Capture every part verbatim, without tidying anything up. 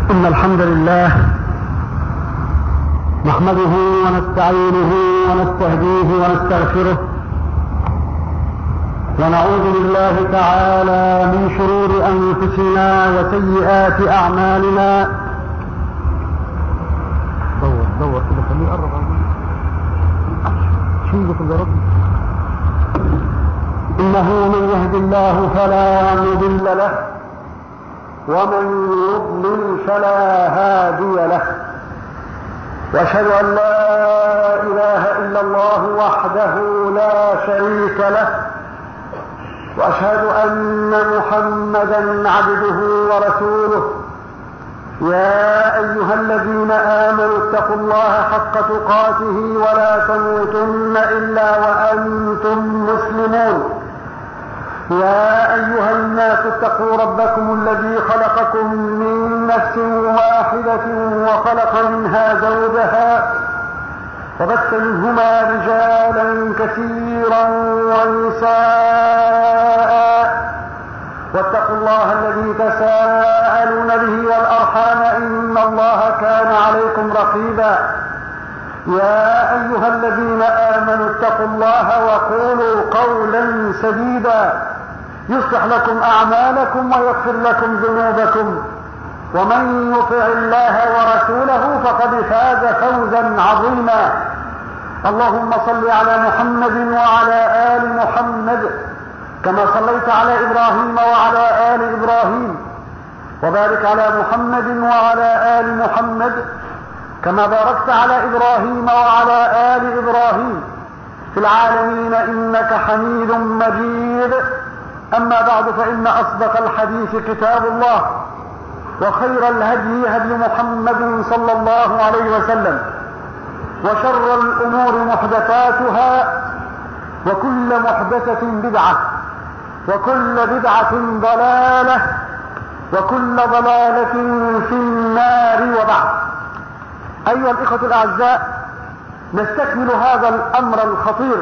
إن الحمد لله نحمده ونستعينه ونستهديه ونستغفره ونعوذ بالله تعالى من شرور أنفسنا وسيئات أعمالنا. دور دور كده خليه يقرب شيء في الجرد. إنه من يهد الله فلا مضل له ومن يضلل فلا هادي له، واشهد ان لا اله الا الله وحده لا شريك له، واشهد ان محمدا عبده ورسوله. يا ايها الذين امنوا اتقوا الله حق تقاته ولا تموتن الا وانتم مسلمون. يا أيها الناس اتقوا ربكم الذي خلقكم من نفس واحدة وخلق منها زوجها وبث منهما رجالا كثيرا ونساء، واتقوا الله الذي تساءلون به والأرحام إن الله كان عليكم رقيبا. يا أيها الذين آمنوا اتقوا الله وقولوا قولا سديدا يصلح لكم أعمالكم ويغفر لكم ذنوبكم، ومن يطع الله ورسوله فقد فاز فوزا عظيما. اللهم صل على محمد وعلى آل محمد كما صليت على إبراهيم وعلى آل إبراهيم، وبارك على محمد وعلى آل محمد كما باركت على إبراهيم وعلى آل إبراهيم في العالمين إنك حميد مجيد. أما بعد، فإن أصدق الحديث كتاب الله، وخير الهدي هدي محمد صلى الله عليه وسلم، وشر الأمور محدثاتها، وكل محدثة بدعة، وكل بدعة ضلالة، وكل ضلالة في النار. وبعد، أيها الإخوة الأعزاء، نستكمل هذا الأمر الخطير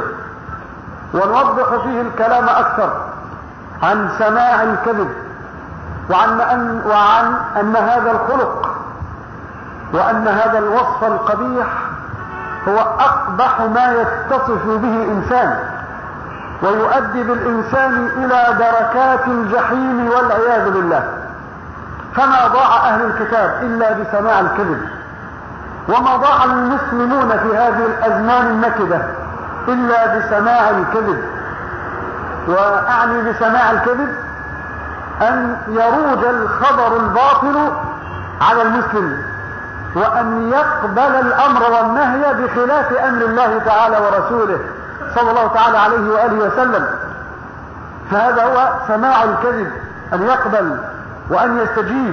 ونوضح فيه الكلام أكثر عن سماع الكذب، وعن أن, وعن أن هذا الخلق وأن هذا الوصف القبيح هو أقبح ما يتصف به إنسان، ويؤدي بالإنسان إلى دركات الجحيم والعياذ بالله. فما ضاع أهل الكتاب إلا بسماع الكذب، وما ضاع المسلمون في هذه الأزمان النكدة إلا بسماع الكذب. وأعني بسماع الكذب أن يروج الخبر الباطل على المسلم، وأن يقبل الأمر والنهي بخلاف أمر الله تعالى ورسوله صلى الله تعالى عليه وآله وسلم. فهذا هو سماع الكذب، أن يقبل وأن يستجيب.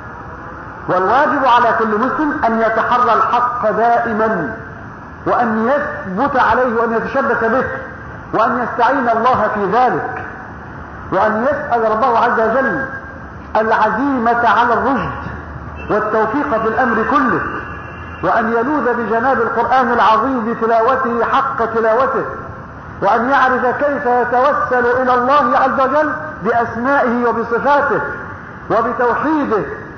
والواجب على كل مسلم أن يتحرى الحق دائما، وأن يثبت عليه وأن يتشبث به، وأن يستعين الله في ذلك، وأن يسأل ربه عز وجل العزيمة على الرشد والتوفيق في الأمر كله، وأن يلوذ بجناب القرآن العظيم بتلاوته حق تلاوته، وأن يعرف كيف يتوسل إلى الله عز وجل بأسمائه وبصفاته وبتوحيده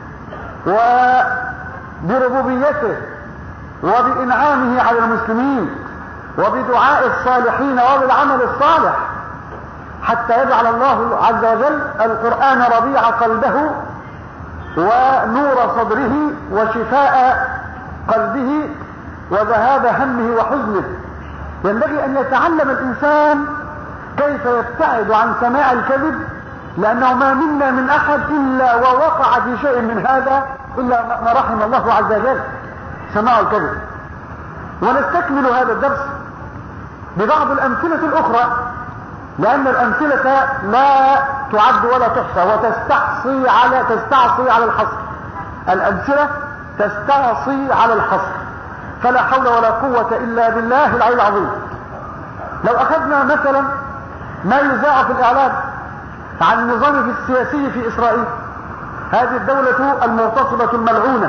وبربوبيته وبإنعامه على المسلمين وبدعاء الصالحين وبالعمل الصالح، حتى يجعل الله عز وجل القرآن ربيع قلبه ونور صدره وشفاء قلبه وذهاب همه وحزنه. ينبغي أن يتعلم الإنسان كيف يبتعد عن سماع الكذب، لأنه ما منا من أحد إلا ووقع في شيء من هذا إلا ما رحم الله عز وجل، سماع الكذب. ونستكمل هذا الدرس ببعض الأمثلة الأخرى، لأن الأمثلة لا تعد ولا تحصى وتستعصي على تستعصي على الحصر. الأمثلة تستعصي على الحصر، فلا حول ولا قوة إلا بالله العلي العظيم. لو أخذنا مثلا ما يذاع في الإعلام عن النظام السياسي في إسرائيل، هذه الدولة المغتصبة الملعونة،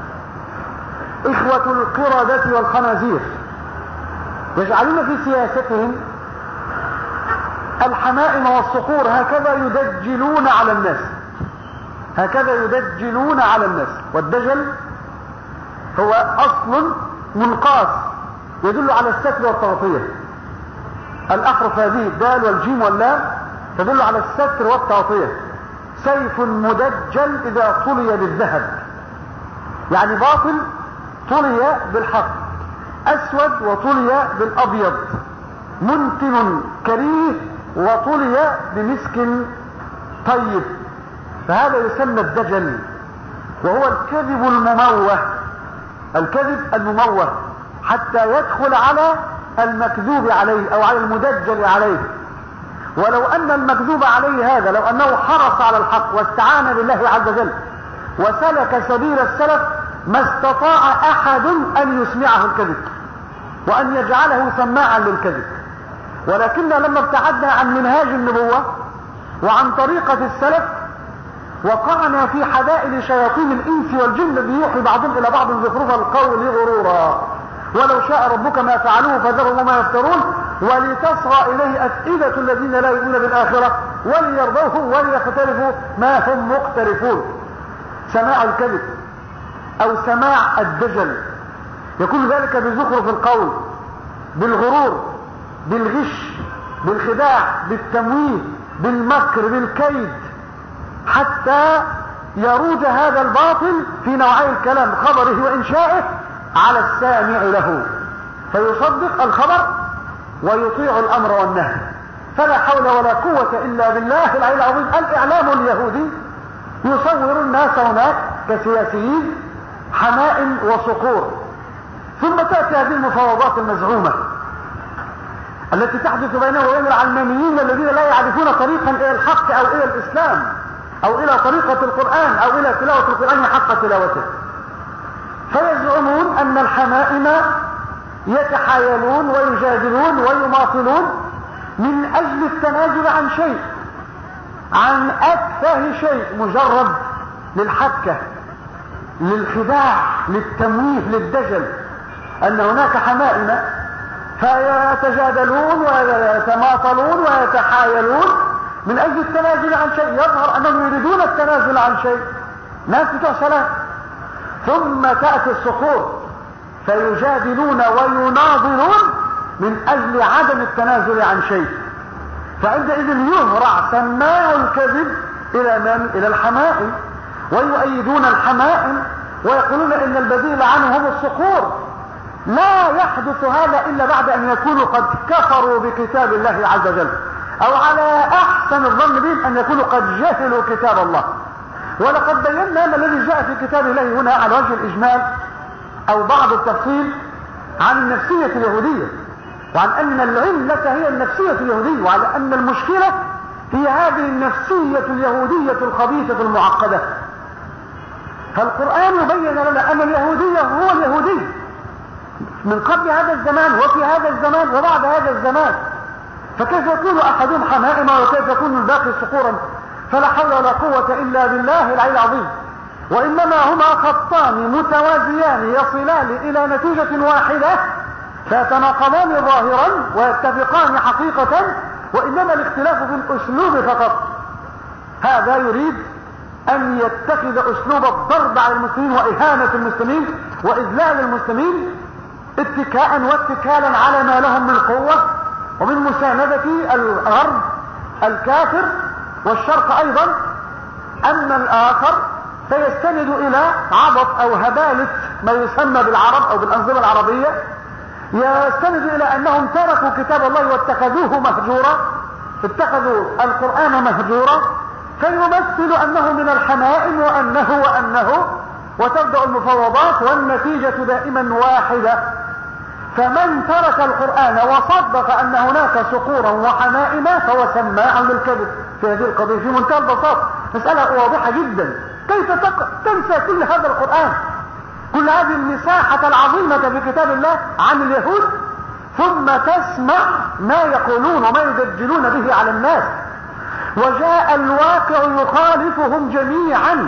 إخوة القردة والخنازير، يجعلون في سياستهم الحمائم والصقور هكذا يدجلون على الناس، هكذا يدجلون على الناس. والدجل هو أصل منقاص يدل على الستر والتغطية. الأحرف هذه الدال والجيم واللام تدل على الستر والتغطية. سيف مدجل إذا طلي بالذهب، يعني باطل طلي بالحق، أسود وطلي بالأبيض، منتن كريه وطلي بمسك طيب، فهذا يسمى الدجل، وهو الكذب المموه، الكذب المموه حتى يدخل على المكذوب عليه أو على المدجل عليه. ولو أن المكذوب عليه هذا لو أنه حرص على الحق واستعان بالله عز وجل وسلك سبيل السلف ما استطاع أحد أن يسمعه الكذب وأن يجعله سماعا للكذب. ولكن لما ابتعدنا عن منهاج النبوة وعن طريقة السلف وقعنا في حدائل شياطين الإنس والجن الذي يوحي بعضهم إلى بعض زخرف القول غرورا، ولو شاء ربك ما فعلوه فذرهم وما يفترون ولتصغى إليه أفئدة الذين لا يؤمنون بالآخرة وليرضوه وليقترفوا ما هم مقترفون. سماع الكذب أو سماع الدجل يكون ذلك بزخرف القول، بالغرور، بالغش، بالخداع، بالتمويه، بالمكر، بالكيد، حتى يروج هذا الباطل في نوعي الكلام خبره وإنشائه على السامع له فيصدق الخبر ويطيع الأمر والنهي. فلا حول ولا قوة إلا بالله العلي العظيم. الإعلام اليهودي يصور الناس هناك كسياسيين حمائم وصقور، ثم تأتي هذه المفاوضات المزعومة التي تحدث بينه وبين العلمانيين الذين لا يعرفون طريقا إلى الحق أو إلى الإسلام أو إلى طريقة القرآن أو إلى تلاوة القرآن حق تلاوته. فيزعمون أن الحمائم يتحايلون ويجادلون ويماطلون من أجل التنازل عن شيء، عن أتفه شيء، مجرد للحبكة، للخداع، للتمويه، للدجل، أن هناك حمائم فيتجادلون ويتماطلون ويتحايلون من أجل التنازل عن شيء. يظهر أنهم يريدون التنازل عن شيء، ناس بتوع سلام. ثم تأتي الصخور فيجادلون ويناظرون من أجل عدم التنازل عن شيء. فعندئذ يهرع سماع الكذب إلى من؟ إلى الحمائم، ويؤيدون الحمائم ويقولون إن البديل عنهم الصخور. لا يحدث هذا إلا بعد أن يكونوا قد كفروا بكتاب الله عز وجل، أو على أحسن الظن بهم أن يكونوا قد جهلوا كتاب الله. ولقد بينا ما الذي جاء في كتاب الله هنا على وجه الإجمال أو بعض التفصيل عن النفسية اليهودية، وعن أن العلة هي النفسية اليهودية، وعلى أن المشكلة هي هذه النفسية اليهودية الخبيثة المعقدة. فالقرآن بين لنا أن اليهودية هو اليهودي من قبل هذا الزمان وفي هذا الزمان وبعد هذا الزمان. فكيف يكون أحدهم حمائم وكيف يكون الباقي صخورا؟ فلا حول ولا قوة إلا بالله العلي العظيم. وإنما هما خطان متوازيان يصلان إلى نتيجة واحدة فيتناقضان ظاهرا ويتفقان حقيقة، وإنما الاختلاف في الأسلوب فقط. هذا يريد أن يتخذ أسلوب الضرب على المسلمين وإهانة المسلمين وإذلال المسلمين اتكاء واتكالا على ما لهم من قوة ومن مساندة الغرب الكافر والشرق أيضا. أما الآخر فيستند إلى عبط أو هبالة ما يسمى بالعرب أو بالأنظمة العربية، يستند إلى أنهم تركوا كتاب الله واتخذوه مهجورا، اتخذوا القرآن مهجورا، فيمثل أنه من الحمائم وأنه وأنه وتبدأ المفاوضات والنتيجة دائما واحدة. فمن ترك القرآن وصدق أن هناك صقورا وحمائم فهو سماع للكذب في هذه القضية في منتهى البساطة. مسألة واضحة جدا. كيف تنسى كل هذا القرآن، كل هذه المساحة العظيمة في كتاب الله عن اليهود، ثم تسمع ما يقولون وما يدجلون به على الناس، وجاء الواقع يخالفهم جميعا.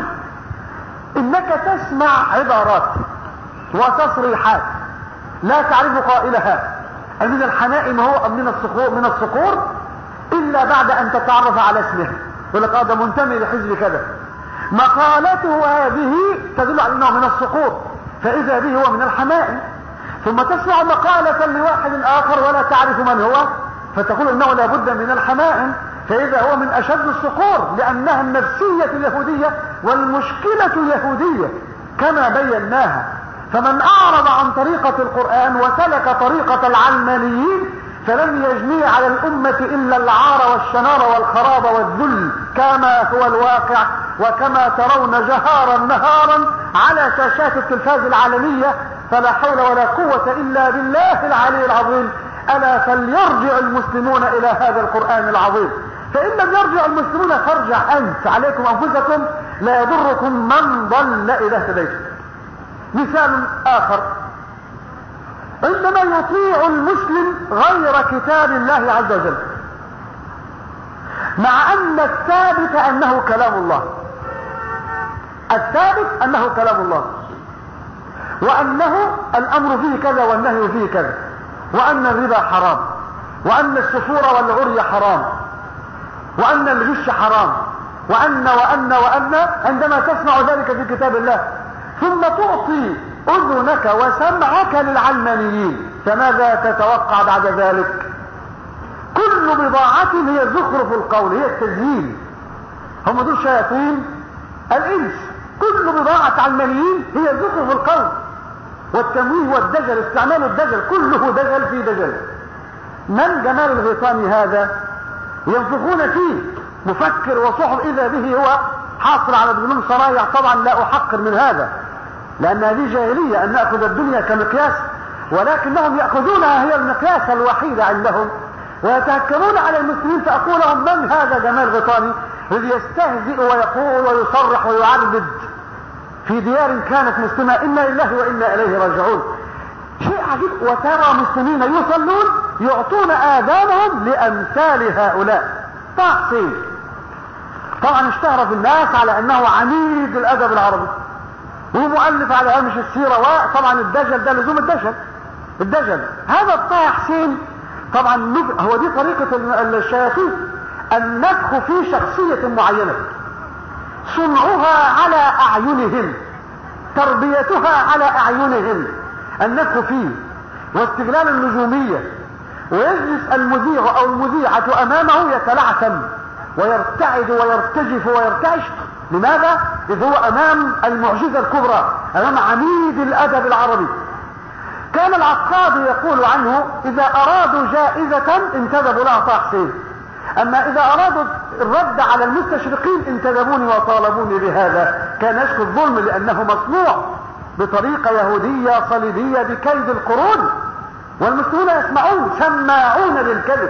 إنك تسمع عبارات وتصريحات لا تعرف قائلها من الحمائم هو من الصقور من الصقور إلا بعد أن تتعرف على اسمه. يقول لك هذا منتمي لحزب كذا. مقالته هذه تدل على انه من السقوط، فاذا به هو من الحمائم. ثم تسمع مقالة لواحد اخر ولا تعرف من هو، فتقول انه لابد من الحمائم، فاذا هو من اشد الصقور، لانها النفسية اليهودية والمشكلة يهودية كما بيناها. فمن اعرض عن طريقة القرآن وسلك طريقة العلمانيين فلن يجني على الامة الا العار والشنار والخراب والذل، كما هو الواقع وكما ترون جهارا نهارا على شاشات التلفاز العالمية. فلا حول ولا قوة الا بالله العلي العظيم. الا فليرجع المسلمون الى هذا القرآن العظيم، فان لم يرجع المسلمون فارجع انت، عليكم انفسكم، لا يضركم من ضل اذا اهتديتم. مثال اخر، عندما يطيع المسلم غير كتاب الله عز وجل، مع ان الثابت انه كلام الله، الثابت انه كلام الله، وانه الامر فيه كذا والنهي فيه كذا، وان الربا حرام، وان السفور والعري حرام، وان الغش حرام، وان وان وان عندما تسمع ذلك في كتاب الله، ثم تعطي اذنك وسمعك للعلمانيين، فماذا تتوقع بعد ذلك؟ كل بضاعتهم هي زخرف القول، هي التزيين. هم دول شياطين الانس. كل بضاعة علمانيين هي زخرف القول والتمويه والدجل، استعمال الدجل، كله دجل في دجل. من جمال الغيطاني هذا؟ ينفخون فيه مفكر وصحب، اذا به هو حاصل على دبلوم صنايع. طبعا لا احقر من هذا، لان هذه جاهلية ان نأخذ الدنيا كمقياس، ولكنهم يأخذونها هي المقياس الوحيد عندهم ويتهكمون على المسلمين. فاقول لهم من هذا جمال غيطاني الذي يستهزئ ويقول ويصرح ويعرض في ديار كانت مسلمة؟ إنا لله وإنا إليه راجعون. شيء عجيب. وترى مسلمين يصلون يعطون آذانهم لأمثال هؤلاء. طه طبعا اشتهر في الناس على أنه عميد الأدب العربي ومؤلف على هامش السيرة، وطبعا الدجل ده لزوم الدجل الدجل هذا طه حسين. طبعا هو دي طريقة الشياطين، النفخ في شخصية معينة، صنعها على أعينهم، تربيتها على أعينهم، النفخ فيه واستغلال النجومية. ويجلس المذيع أو المذيعة أمامه يتلعثم ويرتعد ويرتجف ويرتعش. لماذا؟ إذ هو أمام المعجزة الكبرى، أمام عميد الأدب العربي. كان العقاد يقول عنه إذا أرادوا جائزة انتدبوا لها طه حسين، أما إذا أرادوا الرد على المستشرقين انتدبوني وطالبوني بهذا. كان يشكو الظلم لأنه مصنوع بطريقة يهودية صليبية بكيد القرون، والمسلمون يسمعون سماعون للكذب.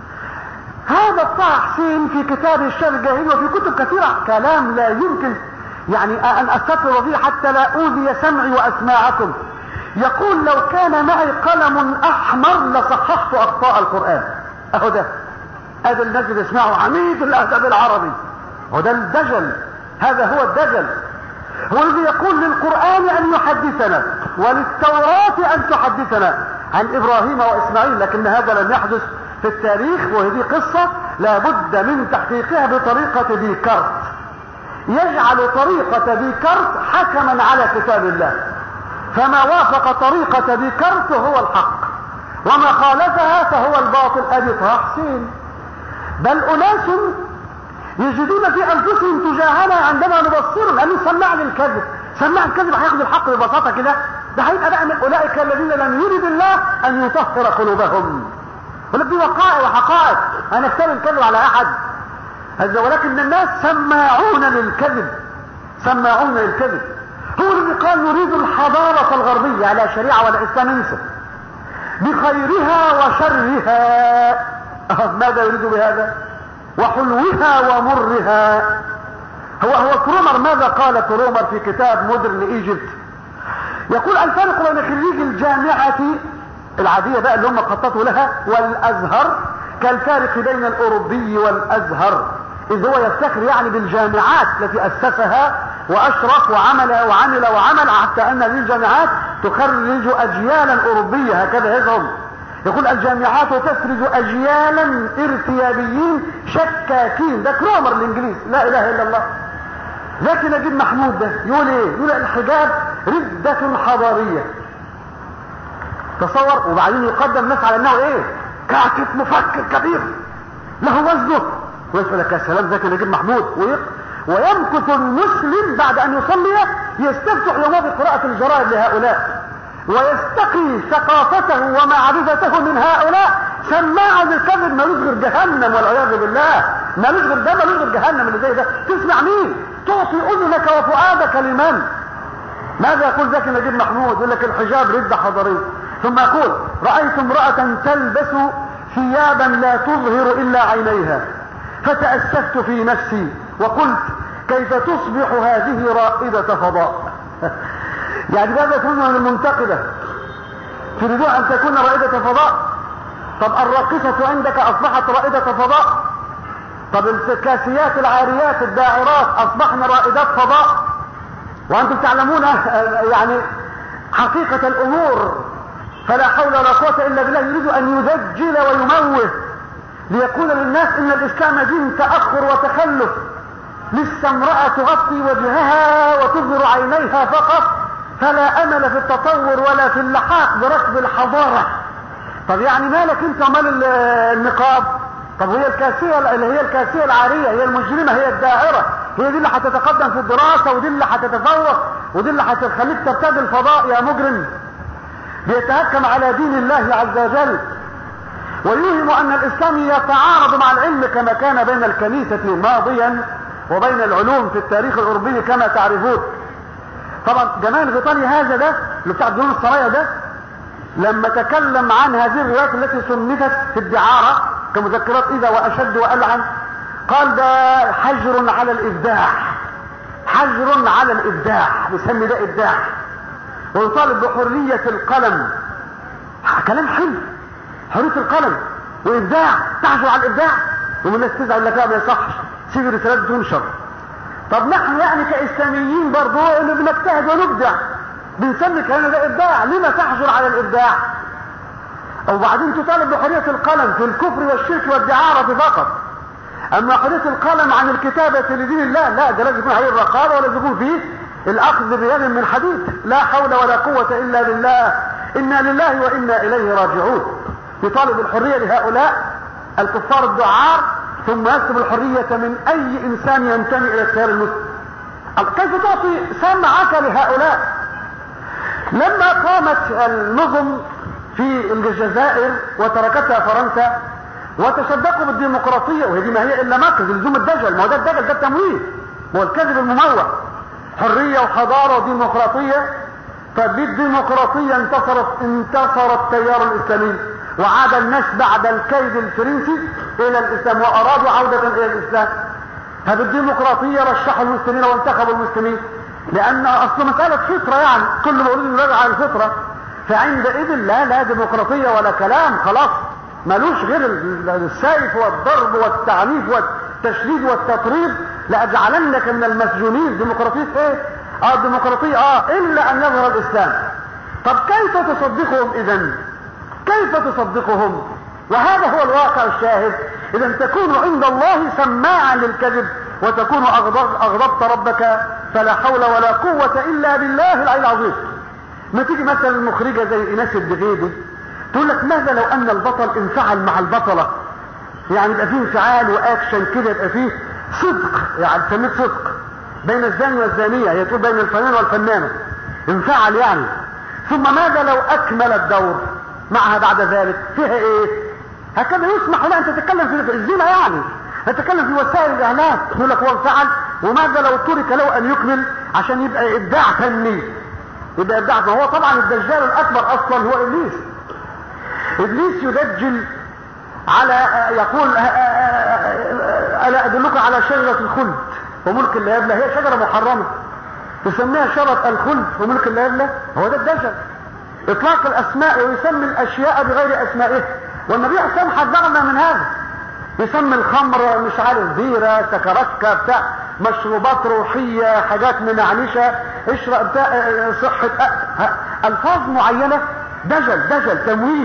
هذا طه حسين في كتاب الشعر الجاهلي وفي كتب كثيرة كلام لا يمكن يعني أن أستطر فيه حتى لا أوذي سمعي وأسماعكم. يقول لو كان معي قلم أحمر لصححت أخطاء القرآن. أهو ده هذا الناس اللي يسمعوا عميد الأدب العربي، وده الدجل، هذا هو الدجل. هو الذي يقول للقرآن أن يحدثنا وللتوراة أن تحدثنا عن إبراهيم وإسماعيل، لكن هذا لم يحدث في التاريخ، وهذه قصة لابد من تحقيقها بطريقة ديكارت. يجعل طريقة ديكارت حكما على كتاب الله، فما وافق طريقة ديكارت هو الحق، وما خالفها فهو الباطل. أبي طه حسين. بل أناس يجدون في أنفسهم تجاهنا عندما نبصرهم، لأنه سمعني الكذب، سمعني الكذب هياخد الحق ببساطة كده. ده هيبقى بقى من أولئك الذين لم يرد الله أن يطهر قلوبهم. ولكن دي وقائع وحقائق، أنا أفتري الكذب على أحد هذا، ولكن الناس سماعون للكذب، سماعون للكذب. هو الذي قال نريد الحضارة الغربية على شريعة والإسلام انسى بخيرها وشرها. ماذا يريد بهذا؟ وحلوها ومرها. هو هو كرومر ماذا قال كرومر في كتاب مودرن ايجيبت؟ يقول الفرق بين خريج الجامعة العادية بقى اللي هم خططوا لها والازهر كالفارق بين الاوروبي والازهر، اذ هو يفتخر يعني بالجامعات التي اسسها واشرف وعمل وعمل وعمل حتى ان هذه الجامعات تخرج اجيالا اوروبية، هكذا يزعم. يقول الجامعات تخرج اجيالا ارتيابيين شكاكين. ده كرومر الانجليز، لا اله الا الله. زكي نجيب محمود ده يقول ايه؟ يقول الحجاب ردة حضارية. تصور. وبعدين يقدم الناس على انه ايه؟ كاتب مفكر كبير له وزنه، ويقول لك يا سلام زكي نجيب محمود. ويق... ويمكث المسلم بعد ان يصلي يستفتح يومه بقراءة الجرائد لهؤلاء، ويستقي ثقافته ومعرفته من هؤلاء. سماع للكذب ملوش غير جهنم والعياذ بالله، ملوش غير ده، ملوش غير جهنم. اللي زي ده تسمع مين؟ تعطي اذنك وفؤادك لمن؟ ماذا يقول زكي نجيب محمود؟ يقول لك الحجاب ردة حضارية. ثم يقول رأيت امرأة تلبس ثيابا لا تظهر الا عينيها فتأسفت في نفسي وقلت كيف تصبح هذه رائدة فضاء؟ يعني ماذا تريد من المنتقدة؟ تريدون ان تكون رائدة فضاء؟ طب الراقصة عندك اصبحت رائدة فضاء؟ طب الكاسيات العاريات الداعرات اصبحن رائدات فضاء؟ وانتم تعلمون يعني حقيقة الامور، فلا حول ولا قوة الا بالله. يريد ان يدجل ويموه ليقول للناس ان الاسلام دين تأخر وتخلف. لسه امرأة تغطي وجهها وتظهر عينيها فقط، فلا امل في التطور ولا في اللحاق بركب الحضارة. طب يعني مالك انت ومال النقاب؟ طب هي الكاسية اللي هي الكاسية العارية، هي المجرمة، هي الداعرة، هي دي اللي هتتقدم في الدراسة، ودي اللي هتتفوق، ودي اللي هتخليك ترتدي الفضاء يا مجرم. بيتهكم على دين الله عز وجل ويوهم ان الاسلام يتعارض مع العلم، كما كان بين الكنيسة ماضيا وبين العلوم في التاريخ الاوروبي كما تعرفون. طبعا جمال غيطاني هذا ده اللي بتاع الديون الصنايع ده، لما تكلم عن هذه الروايات التي صنفت في الدعارة كمذكرات اذا واشد والعن، قال ده حجر على الابداع، حجر على الابداع، بيسمي ده ابداع، ويطالب بحرية القلم. كلام حلو، حرية القلم وابداع، تحجر على الابداع. والناس تزعل لك لا ما يصحش، سيب الرسالات تنشر. طب نحن يعني كاسلاميين برضو اللي بنجتهد ونبدع بنسمي كلامنا ده ابداع، لما تحجر على الابداع؟ وبعدين تطالب بحرية القلم في الكفر والشرك والدعارة فقط. اما حرية القلم عن الكتابة لدين الله لا، ده لازم يكون عليه الرقابة ولازم يكون فيه الاخذ بيد من حديد. لا حول ولا قوة الا بالله، انا لله وانا اليه راجعون. يطالب الحرية لهؤلاء الكفار الدعار، ثم يكتب الحرية من اي انسان ينتمي الى التيار المسلم. كيف تعطي سمعك لهؤلاء؟ لما قامت النظم في الجزائر وتركتها فرنسا وتصدقوا بالديمقراطية، وهي دي ما هي الا مكر لزوم الدجل، ما هو ده الدجل، ده التمويه، ما هو الكذب المموه. حرية وحضارة وديمقراطية. فبالديمقراطية انتصرت انتصر التيار الاسلامي، وعاد الناس بعد الكيد الفرنسي الى الاسلام وارادوا عودة الى الاسلام. فبالديمقراطية رشحوا المسلمين وانتخبوا المسلمين، لان اصل مسألة فطرة، يعني كل مولود يراجع على الفطرة. فعندئذ لا لا ديمقراطية ولا كلام، خلاص ملوش غير السيف والضرب والتعنيف والتشديد والتطريد. لأجعلنك من المسجونين. ديمقراطية ايه؟ اه ديمقراطية اه الا ان يظهر الاسلام. طب كيف تصدقهم اذا؟ كيف تصدقهم وهذا هو الواقع الشاهد؟ اذا تكون عند الله سماعا للكذب وتكون اغضبت ربك فلا حول ولا قوة الا بالله العلي العظيم. ما تيجي مثلا المخرجة زي ايناس الدغيدي تقول لك ماذا لو ان البطل انفعل مع البطلة، يعني يبقى فيه انفعال واكشن كده، يبقى فيه صدق، يعني سميت صدق بين الزاني والزانية، هي تقول بين الفنان والفنانة، انفعل يعني. ثم ماذا لو اكمل الدور معها بعد ذلك؟ فيها ايه؟ هكذا يسمح لها ان تتكلم في الزنا، يعني تتكلم في وسائل الاعلام، تقول لك هو انفعل. وماذا لو ترك له ان يكمل عشان يبقى ابداع فني؟ يبقى ابداع. ما هو طبعا الدجال الاكبر اصلا هو ابليس. ابليس يدجل على يقول الا ادلك على شجرة الخلد وملك لا يبلى، هي شجرة محرمة تسميها شجرة الخلد وملك لا يبلى. هو ده الدجل، اطلاق الاسماء ويسمي الاشياء بغير اسمائها. والنبي عليه الصلاة والسلام حذرنا من هذا، يسمي الخمر مش عارف بيرة سكرتكة بتاع مشروبات روحية، حاجات منعنشة، اشرب بتاع صحة الفاظ معينة. دجل دجل تمويه،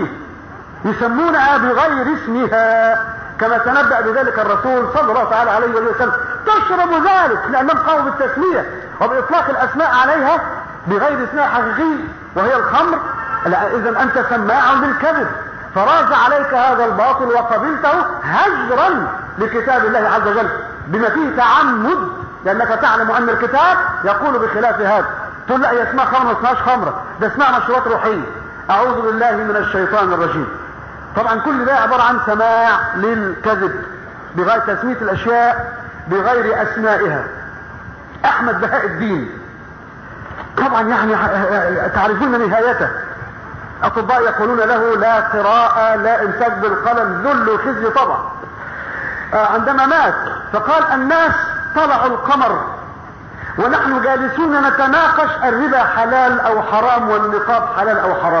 يسمونها بغير اسمها كما تنبأ بذلك الرسول صلى الله تعالى عليه وسلم. تشرب ذلك لأنهم قاموا بالتسمية وبإطلاق الأسماء عليها بغير اسمها حقيقي وهي الخمر. إذا أنت سماع للكذب، فراج عليك هذا الباطل وقبلته هجرا لكتاب الله عز وجل بما فيه تعمد، لأنك تعلم أن الكتاب يقول بخلاف هذا. تقول لا، هي اسمها خمر ما اسمهاش خمرة، ده اسمها مشروبات روحية. أعوذ بالله من الشيطان الرجيم. طبعا كل ده عبارة عن سماع للكذب بغير تسمية الأشياء بغير أسمائها. أحمد بهاء الدين طبعا يعني تعرفون نهايته، أطباء يقولون له لا قراءة، لا إمساك بالقلم، ذل وخزي طبعا. عندما مات فقال الناس طلعوا القمر ونحن جالسون نتناقش الربا حلال أو حرام والنقاب حلال أو حرام.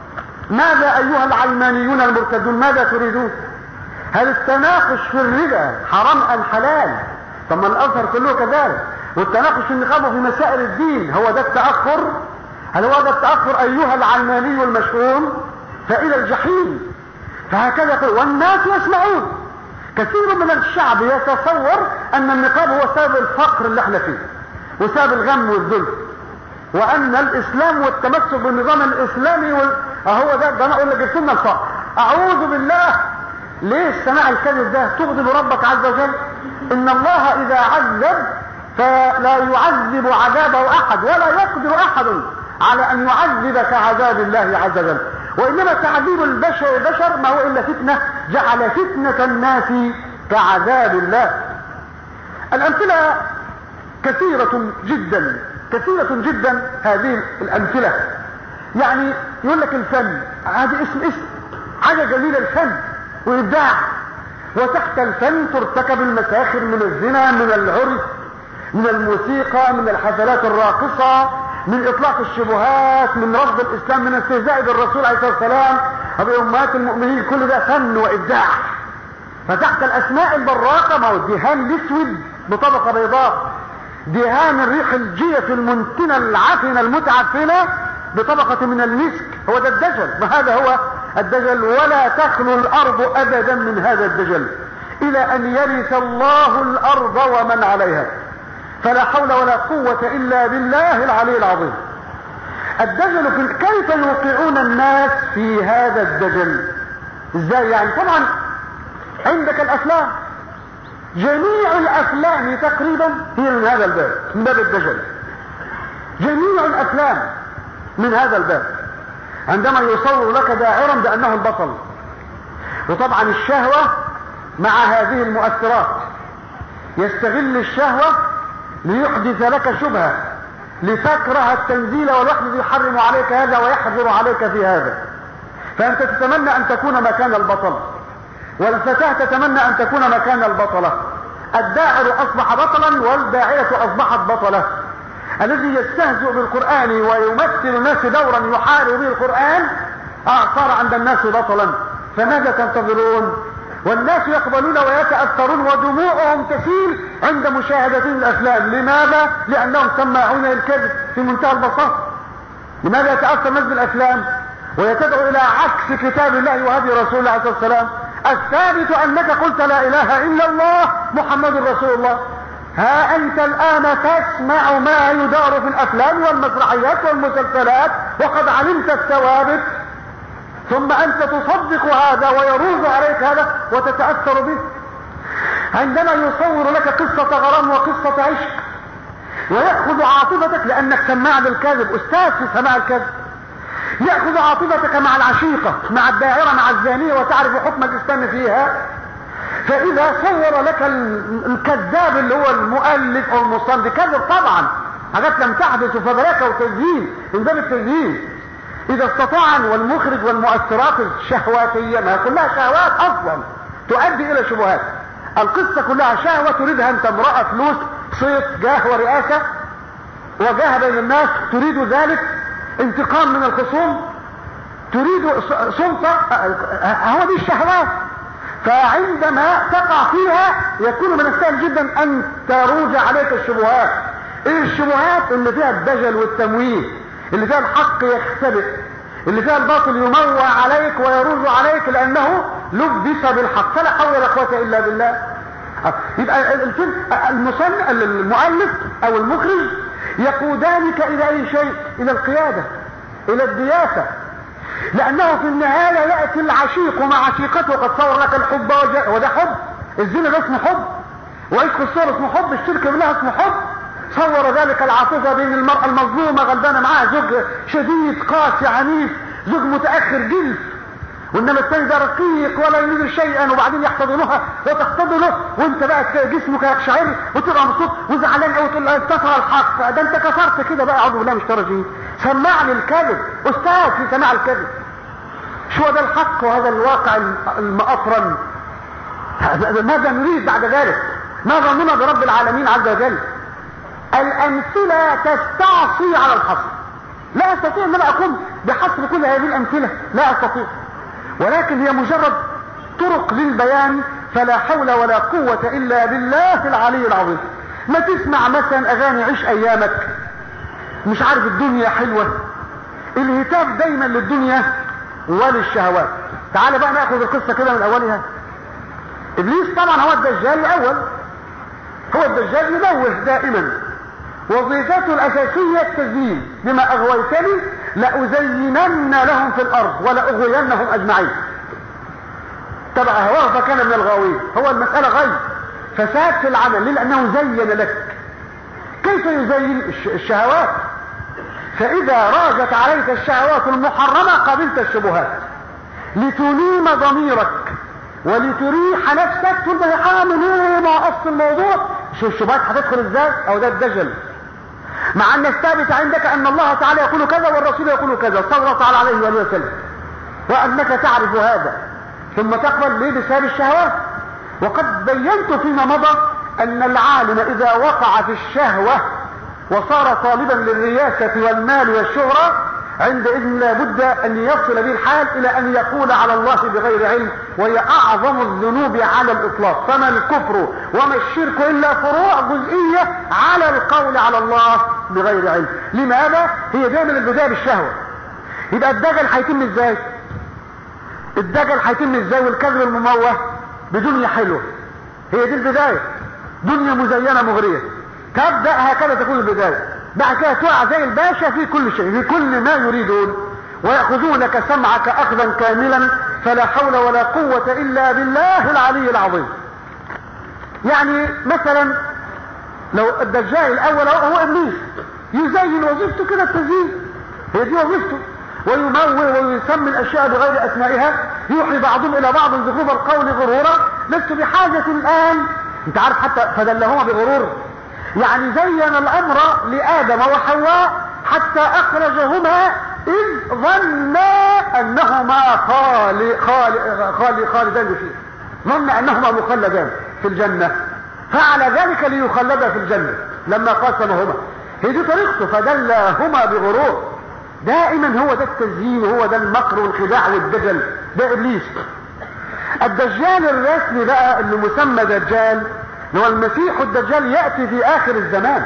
ماذا أيها العلمانيون المرتدون ماذا تريدون؟ هل التناقش في الربا حرام أم حلال؟ ثم الأزهر كله كذلك. والتناقش في النقاب وفي مسائل الدين هو ده التأخر؟ هل هو ده التأخر أيها العلماني المشؤوم؟ فإلى الجحيم. فهكذا يقول والناس يسمعون. كثير من الشعب يتصور أن النقاب هو سبب الفقر اللي احنا فيه وسبب الغم والذل، وأن الإسلام والتمسك بالنظام الإسلامي وال... هو ده ده أنا أقول لك جبت لنا الفقر. أعوذ بالله. ليه سماع الكذب ده تغضب ربك عز وجل؟ إن الله إذا عذب فلا يعذب عذابه أحد ولا يقدر أحد على أن يعذب كعذاب الله عز وجل، وإنما تعذيب البشر البشر ما هو إلا فتنة، جعل فتنة الناس كعذاب الله. الأمثلة كثيرة جدا كثيرة جدا هذه الأمثلة. يعني يقول لك الفن هذا اسم اسم حاجة جميلة، الفن وإبداع، وتحت الفن ترتكب المساخر من الزنا، من العرس، من الموسيقى، من الحفلات الراقصة، من إطلاق الشبهات، من رفض الإسلام، من استهزاء بالرسول عليه الصلاة والسلام وبأمهات المؤمنين. كل ده فن وإبداع. فتحت الأسماء البراقة ما هو الدهان الأسود بطبقة بيضاء، دهان الريح الجيف المنتنة العفنة المتعفنة بطبقة من المسك، هو ده الدجل. ما هذا هو الدجل، ولا تخلو الأرض أبدا من هذا الدجل إلى أن يرث الله الأرض ومن عليها، فلا حول ولا قوة إلا بالله العلي العظيم. الدجل في كيف يوقعون الناس في هذا الدجل؟ ازاي يعني؟ طبعا عندك الأفلام، جميع الأفلام تقريبا هي من هذا الباب، من باب الدجل. جميع الأفلام من هذا الباب، عندما يصور لك داعرا بأنه البطل. وطبعا الشهوة مع هذه المؤثرات، يستغل الشهوة ليحدث لك شبهة لتكره التنزيل والوحي يحرم عليك هذا ويحظر عليك في هذا. فأنت تتمنى أن تكون مكان البطل، والفتاة تتمنى أن تكون مكان البطلة. الداعر أصبح بطلا والداعية أصبحت بطلة. الذي يستهزئ بالقرآن ويمثل الناس دورا يحارب به القرآن صار عند الناس بطلا. فماذا تنتظرون؟ والناس يقبلون ويتأثرون ودموعهم تسيل عند مشاهدة الأفلام. لماذا؟ لأنهم سماعون الكذب في منتهى البساطة. لماذا يتأثر الناس بالأفلام ويتدعو إلى عكس كتاب الله وهدي رسول الله عليه الصلاة والسلام؟ الثابت أنك قلت لا إله إلا الله محمد رسول الله. ها أنت الآن تسمع ما يدار في الأفلام والمسرحيات والمسلسلات وقد علمت الثوابت، ثم أنت تصدق هذا ويروج عليك هذا وتتأثر به. عندما يصور لك قصة غرام وقصة عشق ويأخذ عاطفتك لأنك سماع للكذب، أستاذ في سماع الكذب، يأخذ عاطفتك مع العشيقة مع الدائرة مع الزانية وتعرف حكم الإسلام فيها. فإذا صور لك الكذاب اللي هو المؤلف أو المصنف كذب طبعا حاجات لم تحدث فبركة وتزيين من باب التزيين. إذا استطاع والمخرج والمؤثرات الشهواتية ما كلها شهوات أصلا تؤدي إلى شبهات. القصة كلها شهوة تريدها أنت، امرأة، فلوس، صيت، جاه ورئاسة وجاه بين الناس، تريد ذلك، انتقام من الخصوم، تريد سلطة، هو دي الشهوات. فعندما تقع فيها يكون من السهل جدا أن تروج عليك الشبهات. إيه الشبهات؟ اللي فيها الدجل والتمويه، اللي فيها الحق يختبئ، اللي فيها الباطل يموع عليك ويروج عليك لأنه لبس بالحق. فلا حول ولا قوة إلا بالله. يبقى الفيلم المصنع المؤلف او المخرج يقودانك الى اي شيء؟ الى القيادة، الى الضيافة، لانه في النهاية يأتي العشيق مع عشيقته وقد صور لك الحب، وده حب. الزنا ده اسمه حب، وعشق الصور اسمه حب، الشرك بالله اسمه حب. صور ذلك العاطفة بين المرأة المظلومة غلبانة معاها زوج شديد قاسي عنيف، زوج متأخر جلد، وانما الثاني ده رقيق ولا يريد شيئا، وبعدين يحتضنها وتحتضنه، وانت بقى جسمك يقشعر وتبقى مبسوط وزعلان قوي، تقول له انتصر الحق، ده انت كسرت كده بقى. اعوذ بالله من الشيطان الرجيم. سمعني الكذب، استاذ في سماع الكذب. شو ده الحق وهذا الواقع المأطرن. ماذا نريد بعد ذلك؟ ما ظننا برب العالمين عز وجل؟ الامثلة تستعصي على الحصر. لا استطيع ان انا اقوم بحصر كل هذه الامثلة، لا استطيع، ولكن هي مجرد طرق للبيان. فلا حول ولا قوة الا بالله العلي العظيم. ما تسمع مثلا اغاني عيش ايامك، مش عارف الدنيا حلوة، الهتاف دايما للدنيا وللشهوات. تعال بقى ناخذ القصة كده من اولها. ابليس طبعا هو الدجال الاول، هو الدجال يموه دائما، وظيفته الاساسية التزيين. بما اغويتني لازينن لهم في الارض ولاغوينهم اجمعين. تبع هواه فكان من الغاوين. هو المسألة غي فساد في العمل. ليه؟ لانه زين لك. كيف يزين الشهوات؟ فاذا راجت عليك الشهوات المحرمة قبلت الشبهات لتنيم ضميرك ولتريح نفسك. تقول ده عامل ايه مع اصل الموضوع؟ شو الشبهات هتدخل ازاي؟ او ده الدجل. مع ان الثابت عندك ان الله تعالى يقول كذا والرسول يقول كذا صلى الله تعالى عليه وآله وسلم، وانك تعرف هذا ثم تقبل. ليه؟ بسبب الشهوات. وقد بينت فيما مضى ان العالم اذا وقع في الشهوة وصار طالبا للرياسة والمال والشهرة عندئذ لابد ان يصل به الحال الى ان يقول على الله بغير علم، وهي اعظم الذنوب على الاطلاق. فما الكفر وما الشرك الا فروع جزئية على القول على الله بغير علم. لماذا؟ هي دائما البداية بالشهوة. يبقى الدجل هيتم ازاي؟ الدجل هيتم ازاي والكذب المموه؟ بدنيا حلوة. هي دي البداية، دنيا مزينة مغرية. تبدأ هكذا تكون البداية. بعد كده تقع زي الباشا في كل شيء، في كل ما يريدون، ويأخذونك سمعك أخذا كاملا. فلا حول ولا قوة إلا بالله العلي العظيم. يعني مثلا لو الدجال الأول هو إبليس، يزين وظيفته كده التزيين، هي دي وظيفته، ويموه ويسمي الأشياء بغير أسمائها، يوحي بعضهم إلى بعض زخرف القول غرورا. لست بحاجة الآن، أنت عارف حتى فدلهما بغرور، يعني زين الامر لادم وحواء حتى اخرجهما اذ ظنا انهما خالي خالي خالي خالدان فيه، ظن انهما مخلدان في الجنة، فعل ذلك ليخلدا في الجنة لما قاسمهما. هي دي طريقته، فدلهما بغرور. دائما هو ده التزيين وهو ده المكر والخداع والدجل، ده ابليس. الدجال الرسمي بقى اللي مسمى دجال هو المسيح الدجال، يأتي في آخر الزمان.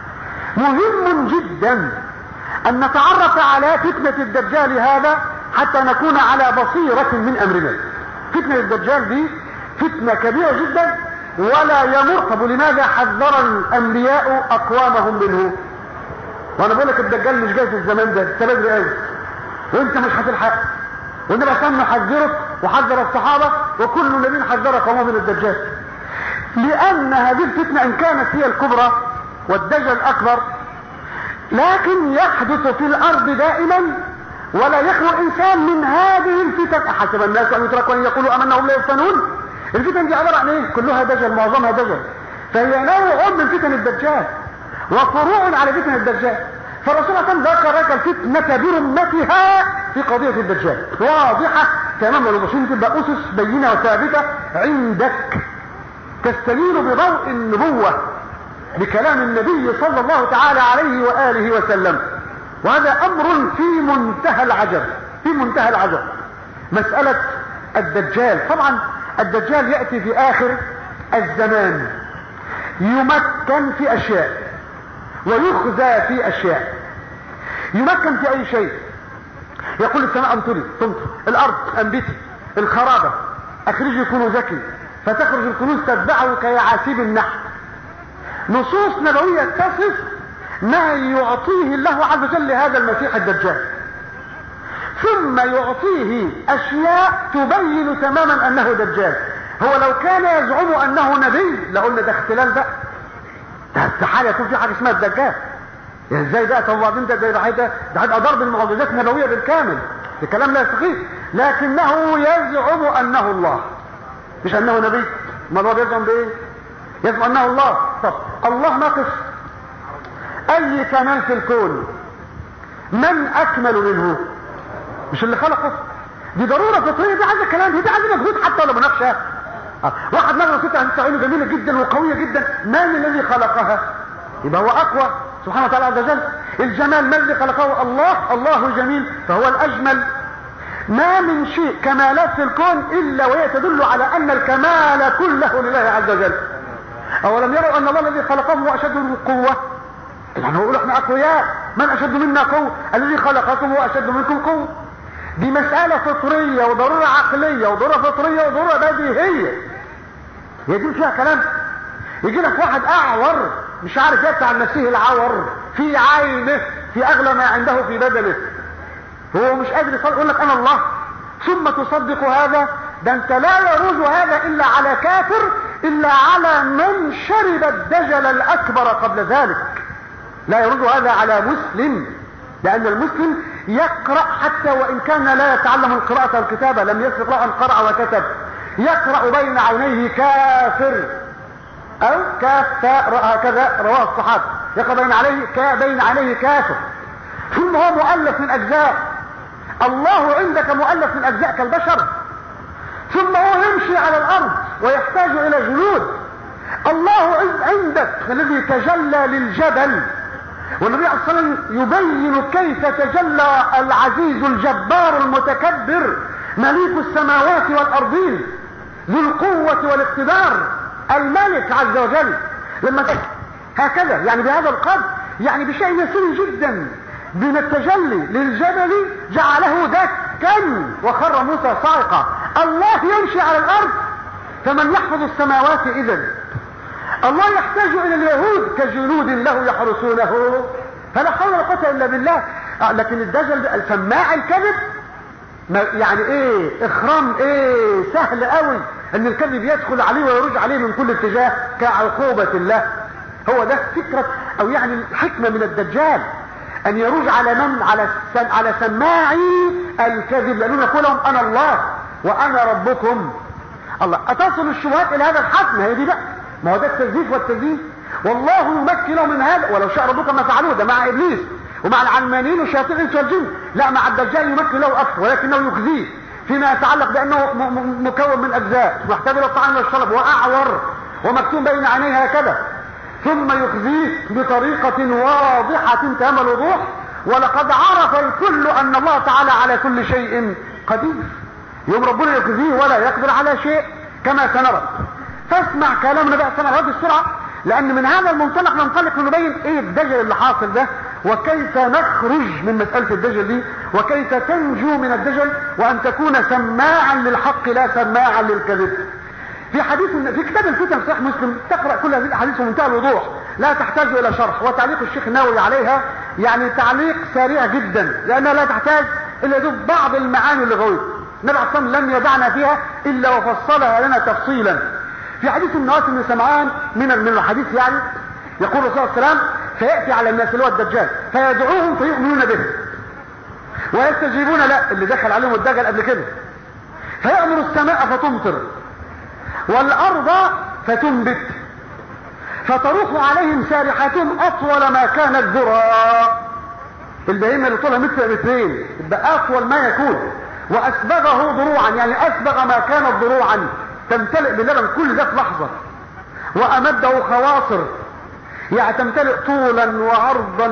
مهم جدا أن نتعرف على فتنة الدجال هذا حتى نكون على بصيرة من أمرنا. فتنة الدجال دي فتنة كبيرة جدا ولا يمر. طب لماذا حذر الأنبياء أقوامهم منه؟ وأنا بقول لك الدجال مش جاي في الزمان ده، انت بدري قوي وانت مش هتلحق. والنبي صلى الله عليه وسلم حذرك وحذر الصحابة وكل الذين حذر قومهم من الدجال، لأن هذه الفتنة إن كانت هي الكبرى والدجل الأكبر، لكن يحدث في الأرض دائما ولا يخلو إنسان من هذه الفتن. أحسب الناس أن يتركوا أن يقولوا آمنا وهم لا يفتنون. الفتن دي عبارة عن إيه؟ كلها دجل، معظمها دجل. فهي نوع من فتن الدجال وفروع على فتن الدجال. فالرسول صلى الله عليه وسلم ذكر الفتنة برمتها في قضية الدجال واضحة تماما، والرسول تبقى أسس بينة وثابتة عندك تستنير بضوء النبوة بكلام النبي صلى الله تعالى عليه وآله وسلم. وهذا أمر في منتهى العجب، في منتهى العجب. مسألة الدجال، طبعا الدجال يأتي في آخر الزمان، يمكن في أشياء ويخزى في أشياء. يمكن في أي شيء، يقول السماء امطري تمطر، الأرض أنبتي، الخرابة أخرجي كونوا ذكي، فتخرج الكنوز تتبعه كيعاسيب النحل. نصوص نبوية تصف ما يعطيه الله عز وجل لهذا المسيح الدجال، ثم يعطيه اشياء تبين تماما انه دجال. هو لو كان يزعم انه نبي لقلنا ده اختلال بقى، ده استحاله يكون في حاجه اسمها الدجال. يعني ازاي ده؟ طب وبعدين ده ده ده ده هيبقى ضرب المعجزات النبويه بالكامل، ده كلام لا يستقيم. لكنه يزعم انه الله، مش انه نبي. ما هو بيزعم بايه؟ يزعم انه الله. طب الله ناقص؟ اي كمال في الكون من اكمل منه؟ مش اللي خلقه؟ دي ضروره فطريه، دي عايزه كلام، دي عايزه مجهود حتى ولا مناقشه. آه. واحد نظره ستة هندسه عينه جميله جدا وقويه جدا، من الذي خلقها؟ يبقى هو اقوى سبحانه وتعالى عز وجل. الجمال من الذي خلقه؟ الله. الله جميل فهو الاجمل. ما من شيء كمالات في الكون الا وهي تدل على ان الكمال كله لله عز وجل. اولم يروا ان الله الذي خلقهم هو اشد منهم قوه؟ يعني هو يقول احنا اقوياء، من اشد منا قوه؟ الذي خلقكم هو اشد منكم قوه. دي مسألة فطرية وضرورة عقلية وضرورة فطرية وضرورة بديهية. هي دي فيها كلام؟ يجي لك واحد اعور مش عارف يدفع عن نفسه العور في عينه في اغلى ما عنده في بدنه، هو مش قادر يصدق، يقول لك انا الله، ثم تصدق هذا؟ ده انت لا يروج هذا الا على كافر، الا على من شرب الدجل الاكبر قبل ذلك. لا يرد هذا على مسلم، لأن المسلم يقرأ حتى وإن كان لا يتعلم القراءة والكتابة، لم يسبق له أن قرأ وكتب، يقرأ بين عينيه كافر أو كاف هكذا رواه الصحابة، يقرأ بين عليه بين عينيه كافر. ثم هو مؤلف من أجزاء، الله عندك مؤلف من أجزاء كالبشر. ثم هو يمشي على الأرض ويحتاج إلى جلود. الله عندك الذي تجلى للجبل، والنبي عليه الصلاة والسلام يبين كيف تجلى العزيز الجبار المتكبر مليك السماوات والأرضين ذو القوة والاقتدار الملك عز وجل. لما هكذا يعني بهذا القدر، يعني بشيء يسير جدا من التجلي للجبل جعله دكا وخر موسى صاعقا. الله يمشي على الأرض، فمن يحفظ السماوات إذن؟ الله يحتاج الى اليهود كجنود له يحرسونه، فلا حول ولا قوه الا بالله. لكن الدجل سماع الكذب يعني ايه؟ اخرام ايه؟ سهل قوي ان الكذب يدخل عليه ويرج عليه من كل اتجاه كعقوبة الله. هو ده فكرة او يعني الحكمة من الدجال، ان يروج على من؟ على السم... على سماعي الكذب، لانه يقول لهم انا الله وانا ربكم. الله اتصل الشبهات الى هذا الحد؟ ما هي دي بقى، ما هو ده التزييف والتزييف. والله يمكن من هذا، ولو شاء ربك ما فعلوه. ده مع ابليس ومع العلمانيين وشياطين الانس والجن. لا، مع الدجال يمكن له اكثر، ولكنه يخزيه فيما يتعلق بانه مكون من اجزاء محتاج الى الطعام والشرب واعور ومكتوم بين عينيه هكذا، ثم يخزيه بطريقه واضحه تام الوضوح. ولقد عرف الكل ان الله تعالى على كل شيء قدير. يوم ربنا يخزيه ولا يقدر على شيء كما سنرى. فاسمع كلامنا بقى سمع هذه السرعة، لان من هذا المنطلق ننطلق ونبين ايه الدجل اللي حاصل ده، وكيف نخرج من مسألة الدجل دي، وكيف تنجو من الدجل وان تكون سماعا للحق لا سماعا للكذب. في حديث في كتاب الفتن صحيح مسلم تقرأ كل هذه الاحاديث بمنتهى الوضوح، لا تحتاج الى شرح. وتعليق الشيخ النووي عليها يعني تعليق سريع جدا، لانها لا تحتاج الا يدوب بعض المعاني اللغوية. النبي عليه الصلاة والسلام لم يدعنا فيها الا وفصلها لنا تفصيلا. في حديث النواس بن سمعان من من الحديث يعني يقول الرسول صلى الله عليه وسلم: فيأتي على الناس اللي هو الدجال فيدعوهم فيؤمنون به ويستجيبون له، اللي دخل عليهم الدجال قبل كده، فيأمر السماء فتمطر والأرض فتنبت فتروح عليهم سارحتهم أطول ما كان الذرى. البهيمة اللي طولها متر مترين يبقى أطول ما يكون، وأسبغه ضروعا يعني أسبغ ما كانت ضروعا، تمتلئ باللبن كل ده في لحظة. وأمده خواصر يعني تمتلئ طولا وعرضا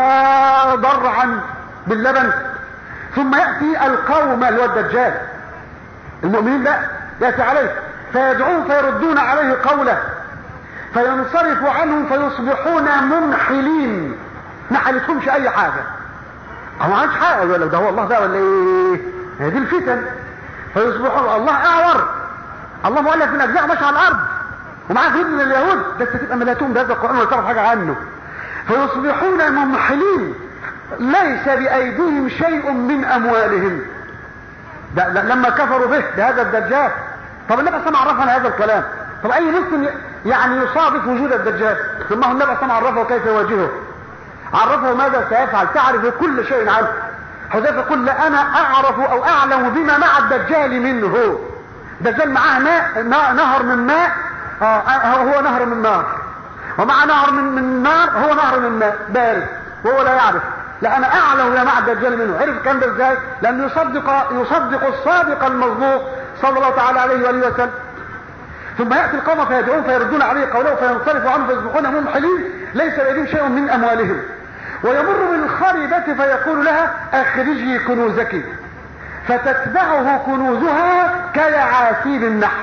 وضرعا باللبن. ثم يأتي القوم اللي هو الدجال المؤمنين ده يأتي عليه فيدعون فيردون عليه قوله فينصرف عنهم فيصبحون منحلين، ما حلتهمش اي حاجة، هو ما عادش حاجة، ولا ده هو الله ده ولا ايه؟ هذه الفتن. فيصبحون الله اعور الله مؤلف من اجزاء ماشي على الارض ومعاه جنود من اليهود، بس تبقى ملاتهم بهذا القرآن ولا تعرف حاجة عنه. فيصبحون ممحلين ليس بأيديهم شيء من أموالهم. ده لما كفروا به بهذا الدجال. طب النبي صلى الله عليه وسلم عرفنا هذا الكلام. طب أي مسلم يعني يصادف وجود الدجال؟ ثم النبي صلى الله عليه وسلم عرفه كيف يواجهه، عرفه ماذا سيفعل، تعرف كل شيء عنه. حذيفة يقول لا أنا أعرف أو أعلم بما مع الدجال منه. الدجال معاه ماء، نهر من ماء، آه هو نهر من نار، ومع نهر من من نار هو نهر من ماء بارد وهو لا يعرف. لا انا اعلم ما مع الدجال منه. عرف الكلام ده ازاي؟ لانه يصدق يصدق الصادق المصدوق صلى الله تعالى عليه واله وسلم. ثم ياتي القوم فيدعون فيردون عليه قوله فينصرف عنه فيصبحون ممحلين ليس بيدهم شيء من اموالهم. ويمر بالخربة فيقول لها اخرجي كنوزك، فتتبعه كنوزها كيعاسيب النحل.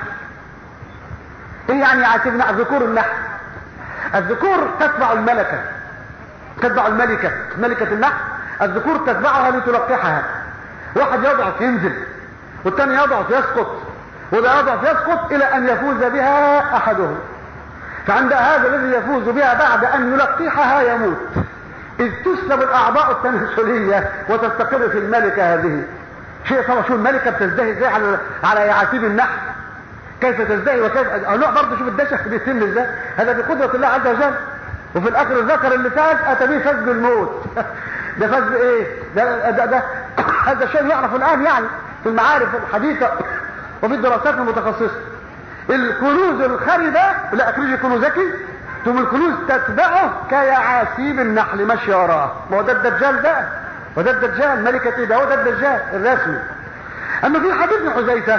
ايه يعني يعاسيب النحل؟ ذكور النحل. الذكور تتبع الملكة، تتبع الملكة، ملكة النحل. الذكور تتبعها لتلقحها. واحد يضعف ينزل، والثاني يضعف يسقط، وده يضعف يسقط الى ان يفوز بها احدهم. فعند هذا الذي يفوز بها بعد ان يلقحها يموت، اذ تسلب الاعضاء التناسلية وتستقر في الملكة هذه. شيء طبعا. شو الملكة بتزدهي ازاي على على يعاسيب النحل؟ كيف تزدهي وكيف لا برضه شوف الدشخ بيتم ازاي. هذا بقدرة الله عز وجل. وفي الاخر الذكر اللي فاز اتى به فاز بالموت. ده فاز بايه؟ ده ده, ده هذا شيء يعرف الان يعني في المعارف الحديثة وفي الدراسات المتخصصة. الكنوز الخربة لا اخرجي كنوزك، ثم الكنوز تتبعه كيعاسيب النحل ماشيه وراه. ما هو ده الدجال بقى، وده الدجال ملكة ايه ده؟ هو ده الدجال الرسمي. اما في حديث ابن حذيفة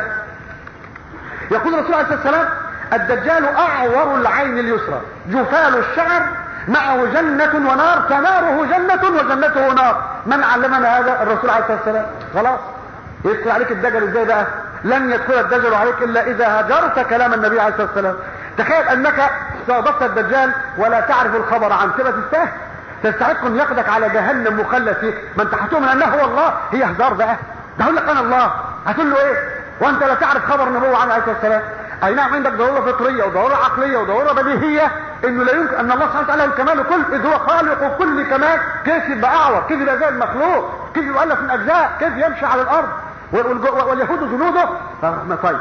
يقول الرسول عليه الصلاة والسلام الدجال اعور العين اليسرى جفال الشعر معه جنة ونار، فناره جنة وجنته نار. من علمنا هذا؟ الرسول عليه الصلاة والسلام. خلاص يدخل عليك الدجل ازاي بقى؟ لن يدخل الدجل عليك الا اذا هجرت كلام النبي عليه الصلاة والسلام. تخيل انك صادفت الدجال ولا تعرف الخبر عنه، تبقى تستاهل، تستحق ان يقضك على جهنم مخلد فيه. ما انت هتؤمن انه هو الله، هي هزار بقى. ده هقول لك انا الله، هتقول له ايه وانت لا تعرف خبر النبوة عنه عليه الصلاة والسلام؟ اي نعم عندك ضرورة فطرية وضرورة عقلية وضرورة بديهية انه لا يمكن ان الله سبحانه وتعالى الكمال كل، اذ هو خالق كل كمال. كيف يبقى اعور؟ كيف يبقى زي المخلوق؟ كيف يؤلف من اجزاء؟ كيف يمشي على الارض واليهود جنوده؟ طيب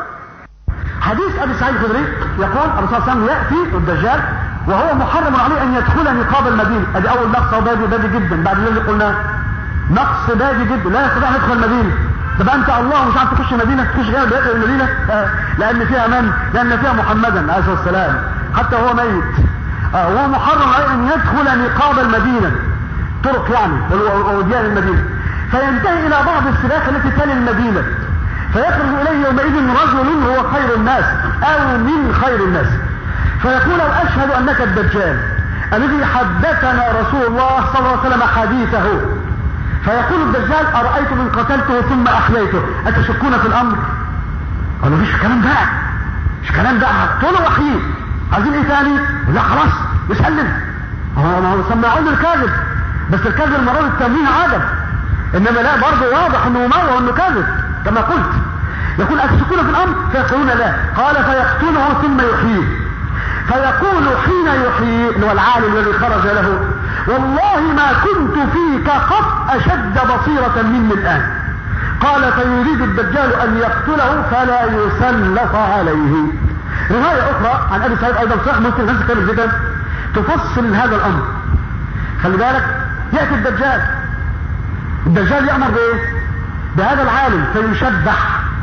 حديث ابي سعيد الخدري يقول الرسول صلى الله عليه وسلم ياتي الدجال وهو محرم عليه ان يدخل نقاب المدينه. ادي اول نقص وبادي بادي جدا بعد اللي قلناه، نقص بادي جدا، لا يستطيع ان يدخل المدينه. طب انت الله مش عارف تخش مدينه، تخش غير بيت المدينه؟ آه لان فيها من؟ لان فيها محمدا عليه الصلاه والسلام حتى هو ميت. آه وهو محرم عليه ان يدخل نقاب المدينه، طرق يعني وديان المدينه، فينتهي الى بعض السباق التي تلي المدينه، فيخرج اليه يومئذ رجل هو خير الناس او من خير الناس، فيقول اشهد انك الدجال الذي حدثنا رسول الله صلى الله عليه وسلم حديثه. فيقول الدجال ارايتم ان قتلته ثم احييته اتشكون في الامر؟ قالوا مفيش كلام بقى، مش كلام بقى، طول وحيد، عايزين ايه تاني؟ لا خلاص نسلم. هو سمعون الكاذب، بس الكاذب المره التمويه عدم، انما لا برضه واضح انه ممر وانه كاذب كما قلت. يقول اتشكون في الامر؟ فيقولون لا. قال فيقتله ثم يحييه، فيقول حين يحيي اللي هو العالم الذي خرج له والله ما كنت فيك قط اشد بصيرة مني الان. قال فيريد الدجال ان يقتله فلا يسلط عليه. رواية اخرى عن ابي سعيد ايضا صحيح مسلم نفس الكلام جدا تفصل هذا الامر. خلي بالك يأتي الدجال، الدجال يأمر بايه؟ بهذا العالم فيشبح،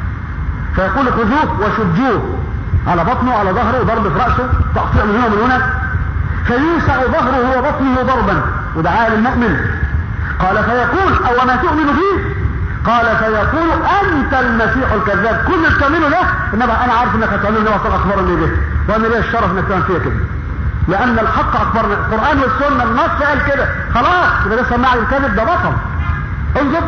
فيقول خذوه وشجوه على بطنه على ظهره، ضرب في رأسه، تقطيع من هنا ومن هنا، فيوسع ظهره وبطنه ضربا، وده عالم مؤمن. قال فيقول او ما تؤمن به؟ قال فيقول انت المسيح الكذاب، كل اللي بتعمله ده انما انا عارف انك هتعمله، انما وصل اخبرني به وانا ليه الشرف انك تعمل فيها كده، لان الحق اخبرنا، القران والسنه النص قال كده، خلاص يبقى ده سماع الكذب ده بطل. انظر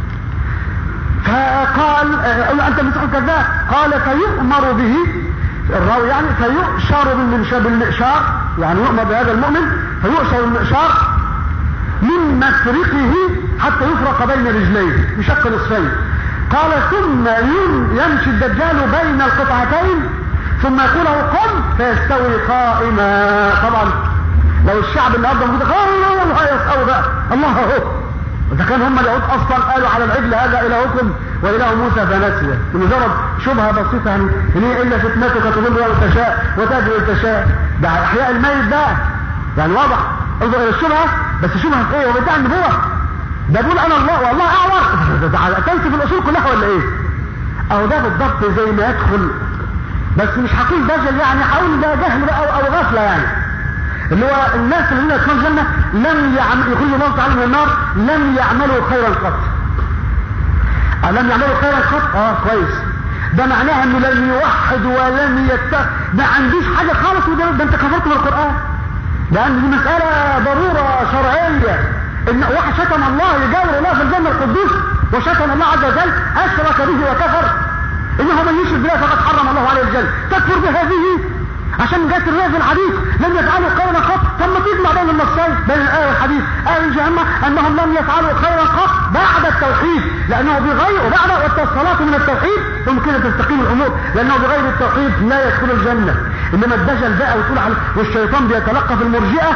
فقال انت المسيح الكذاب. قال فيؤمر به الراوي يعني فيؤشر بالمئشار، يعني يؤمر بهذا المؤمن فيؤشر بالمئشار من مفرقه حتى يفرق بين رجليه، يشق نصفين. قال ثم يمشي الدجال بين القطعتين ثم يقول له قم فيستوي قائما. طبعا لو الشعب النهارده موجود الله هيسألوا بقى الله اهو، اذا كان هم اليهود اصلا قالوا على العجل هذا الهكم واله موسى فنسيه، بمجرد شبهه بسيطه يعني هي الا فتنتك تضل ولا تشاء وتهدي ولا تشاء، ده احياء الميت ده يعني واضح. انظر الى الشبهه، بس شبهه ايه؟ هو بيدعي النبوه، ده بيقول انا الله والله اعور، تنسف الاصول كلها ولا ايه؟ اهو ده بالضبط زي ما يدخل، بس مش هقول دجل يعني، هقول ده جهل بقى او, أو غفله يعني، اللي هو الناس الذين يدخلون الجنه لم يعملوا، يخرج الله تعالى من النار لم يعملوا خيرا قط. لم يعملوا خيرا قط، اه كويس، ده معناها انه لم يوحد ولم يتق، ما عندوش حاجه خالص، وده ده انت كفرت بالقران، لان دي مساله ضروره شرعيه، ان واحد شتم الله يجاور الله في الجنه القدوس، وشتم الله عز وجل اشرك به وكفر، انه من يشرك بالله فقد حرم الله عليه الجنه، تكفر بهذه عشان جاءت الروايه في الحديث لم يفعلوا خيرا قط. ثم تجمع بين النصين بين الايه والحديث، ايه الجهنم انهم لم يفعلوا خيرا قط بعد التوحيد، لانه بغير وبعد والصلاه من التوحيد ثم كده تستقيم الامور، لانه بغير التوحيد لا يدخل الجنه. انما الدجل بقى وتقول على والشيطان بيتلقى في المرجئه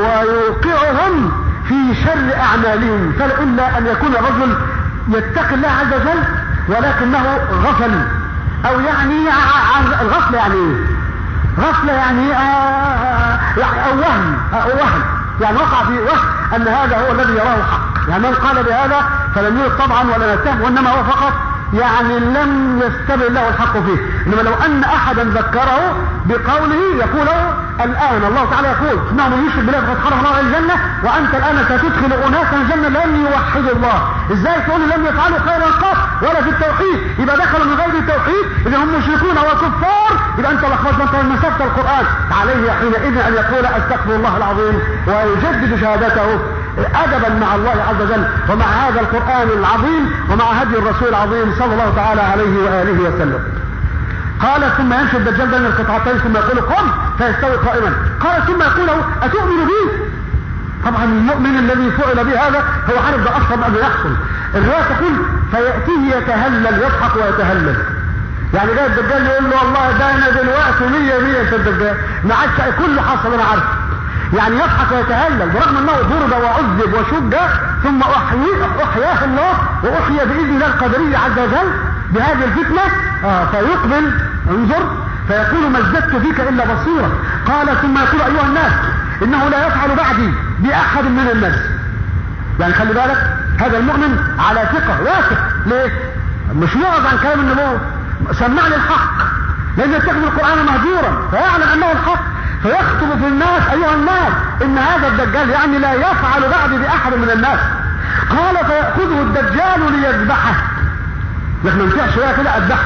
ويوقعهم في شر اعمالهم، فالا ان يكون رجل يتقي الله عز وجل ولكنه غفل، او يعني الغفله يعني ايه؟ غفلة يعني آه يعني او وهم او وهم يعني وقع في وهم ان هذا هو الذي يراه حق، يعني من قال بهذا فلم يرد طبعا ولا نتهم، وانما هو فقط يعني لم يستبن له الحق فيه. انما لو ان احدا ذكره بقوله يقول له الان الله تعالى يقول انه من يشرك بالله فقد حرم الله الجنه، وانت الان ستدخل اناسا الجنه لم يوحدوا الله، ازاي تقول لم يفعلوا خيرا قط ولا في التوحيد؟ يبقى دخلوا من غير التوحيد، اذا هم مشركون وكفار، يبقى انت لخبطت من مسافه القران. عليه حينئذ ان يقول استغفر الله العظيم ويجدد شهادته ادبا مع الله عز وجل ومع هذا القران العظيم ومع هدي الرسول العظيم صلى الله تعالى عليه واله وسلم. قال ثم يمشي الدجال بين القطعتين ثم يقول قم فيستوي قائما. قال ثم يقول له اتؤمن بي؟ طبعا المؤمن الذي فعل به هذا هو عارف ده اصلا انه يحصل. الروايه تقول فياتيه يتهلل يضحك ويتهلل، يعني جاي الدجال يقول له والله ده انا دلوقتي مية مية في الدجال ما عادش كله حصل انا عارف، يعني يضحك ويتهلل برغم انه ضرب وعذب وشج ثم احييه احياه الله واحيى باذن الله القدري عز وجل بهذه الفتنه. آه فيقبل انظر فيقول ما ازددت فيك الا بصيرا. قال ثم يقول ايها الناس انه لا يفعل بعدي باحد من الناس، يعني خلي بالك هذا المؤمن على ثقه واثق، ليه؟ مش معرض عن كلام النبوه، سمعني الحق لان يتخذ القران مهجورا فيعلم انه الحق، فيخطب في الناس ايها الناس ان هذا الدجال يعني لا يفعل بعدي باحد من الناس. قال فيأخذه الدجال ليذبحه، لكن ما ينفعش شويه كده اذبحه،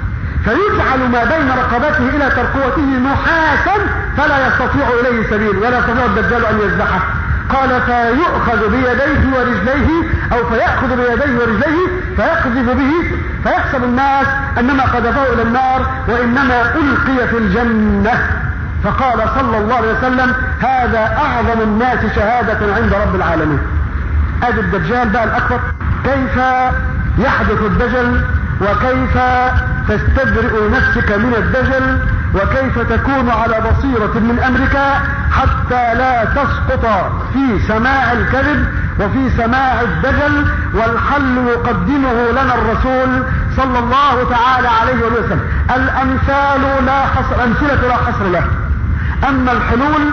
فيجعل ما بين رقبته الى ترقوته نحاسا فلا يستطيع اليه سبيل ولا يستطيع الدجال ان يذبحه. قال فيؤخذ بيديه ورجليه او فيأخذ بيديه ورجليه فيقذف به فيحسب الناس انما قذفه الى النار وانما القي في الجنة. فقال صلى الله عليه وسلم هذا اعظم الناس شهادة عند رب العالمين. ادي الدجال بقى الاكبر، كيف يحدث الدجل وكيف تستبرئ نفسك من الدجل وكيف تكون على بصيرة من امرك حتى لا تسقط في سماع الكذب وفي سماع الدجل. والحل يقدمه لنا الرسول صلى الله تعالى عليه وسلم. الامثال لا حصر، امثلة لا حصر له، اما الحلول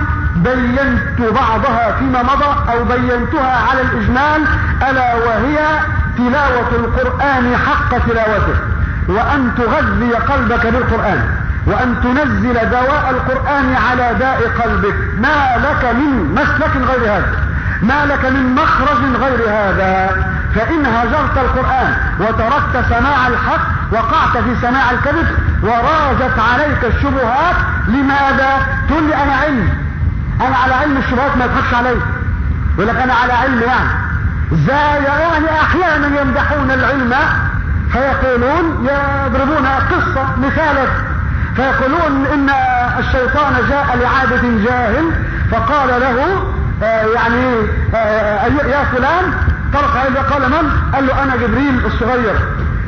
بينت بعضها فيما مضى او بينتها على الاجمال، الا وهي تلاوة القرآن حق تلاوته، وان تغذي قلبك بالقرآن، وان تنزل دواء القرآن على داء قلبك. ما لك من مسلك غير هذا، ما لك من مخرج غير هذا. فان هجرت القرآن وتركت سماع الحق وقعت في سماع الكذب وراجت عليك الشبهات. لماذا؟ تقول لي انا علم، انا على علم الشبهات ما يضحكش علي، يقول لك انا على علم، يعني ازاي؟ يعني احيانا يمدحون العلم فيقولون يضربون قصة مثالا فيقولون ان الشيطان جاء لعابد جاهل فقال له آه يعني آه يا فلان طرق عليه، قال من؟ قال له انا جبريل الصغير،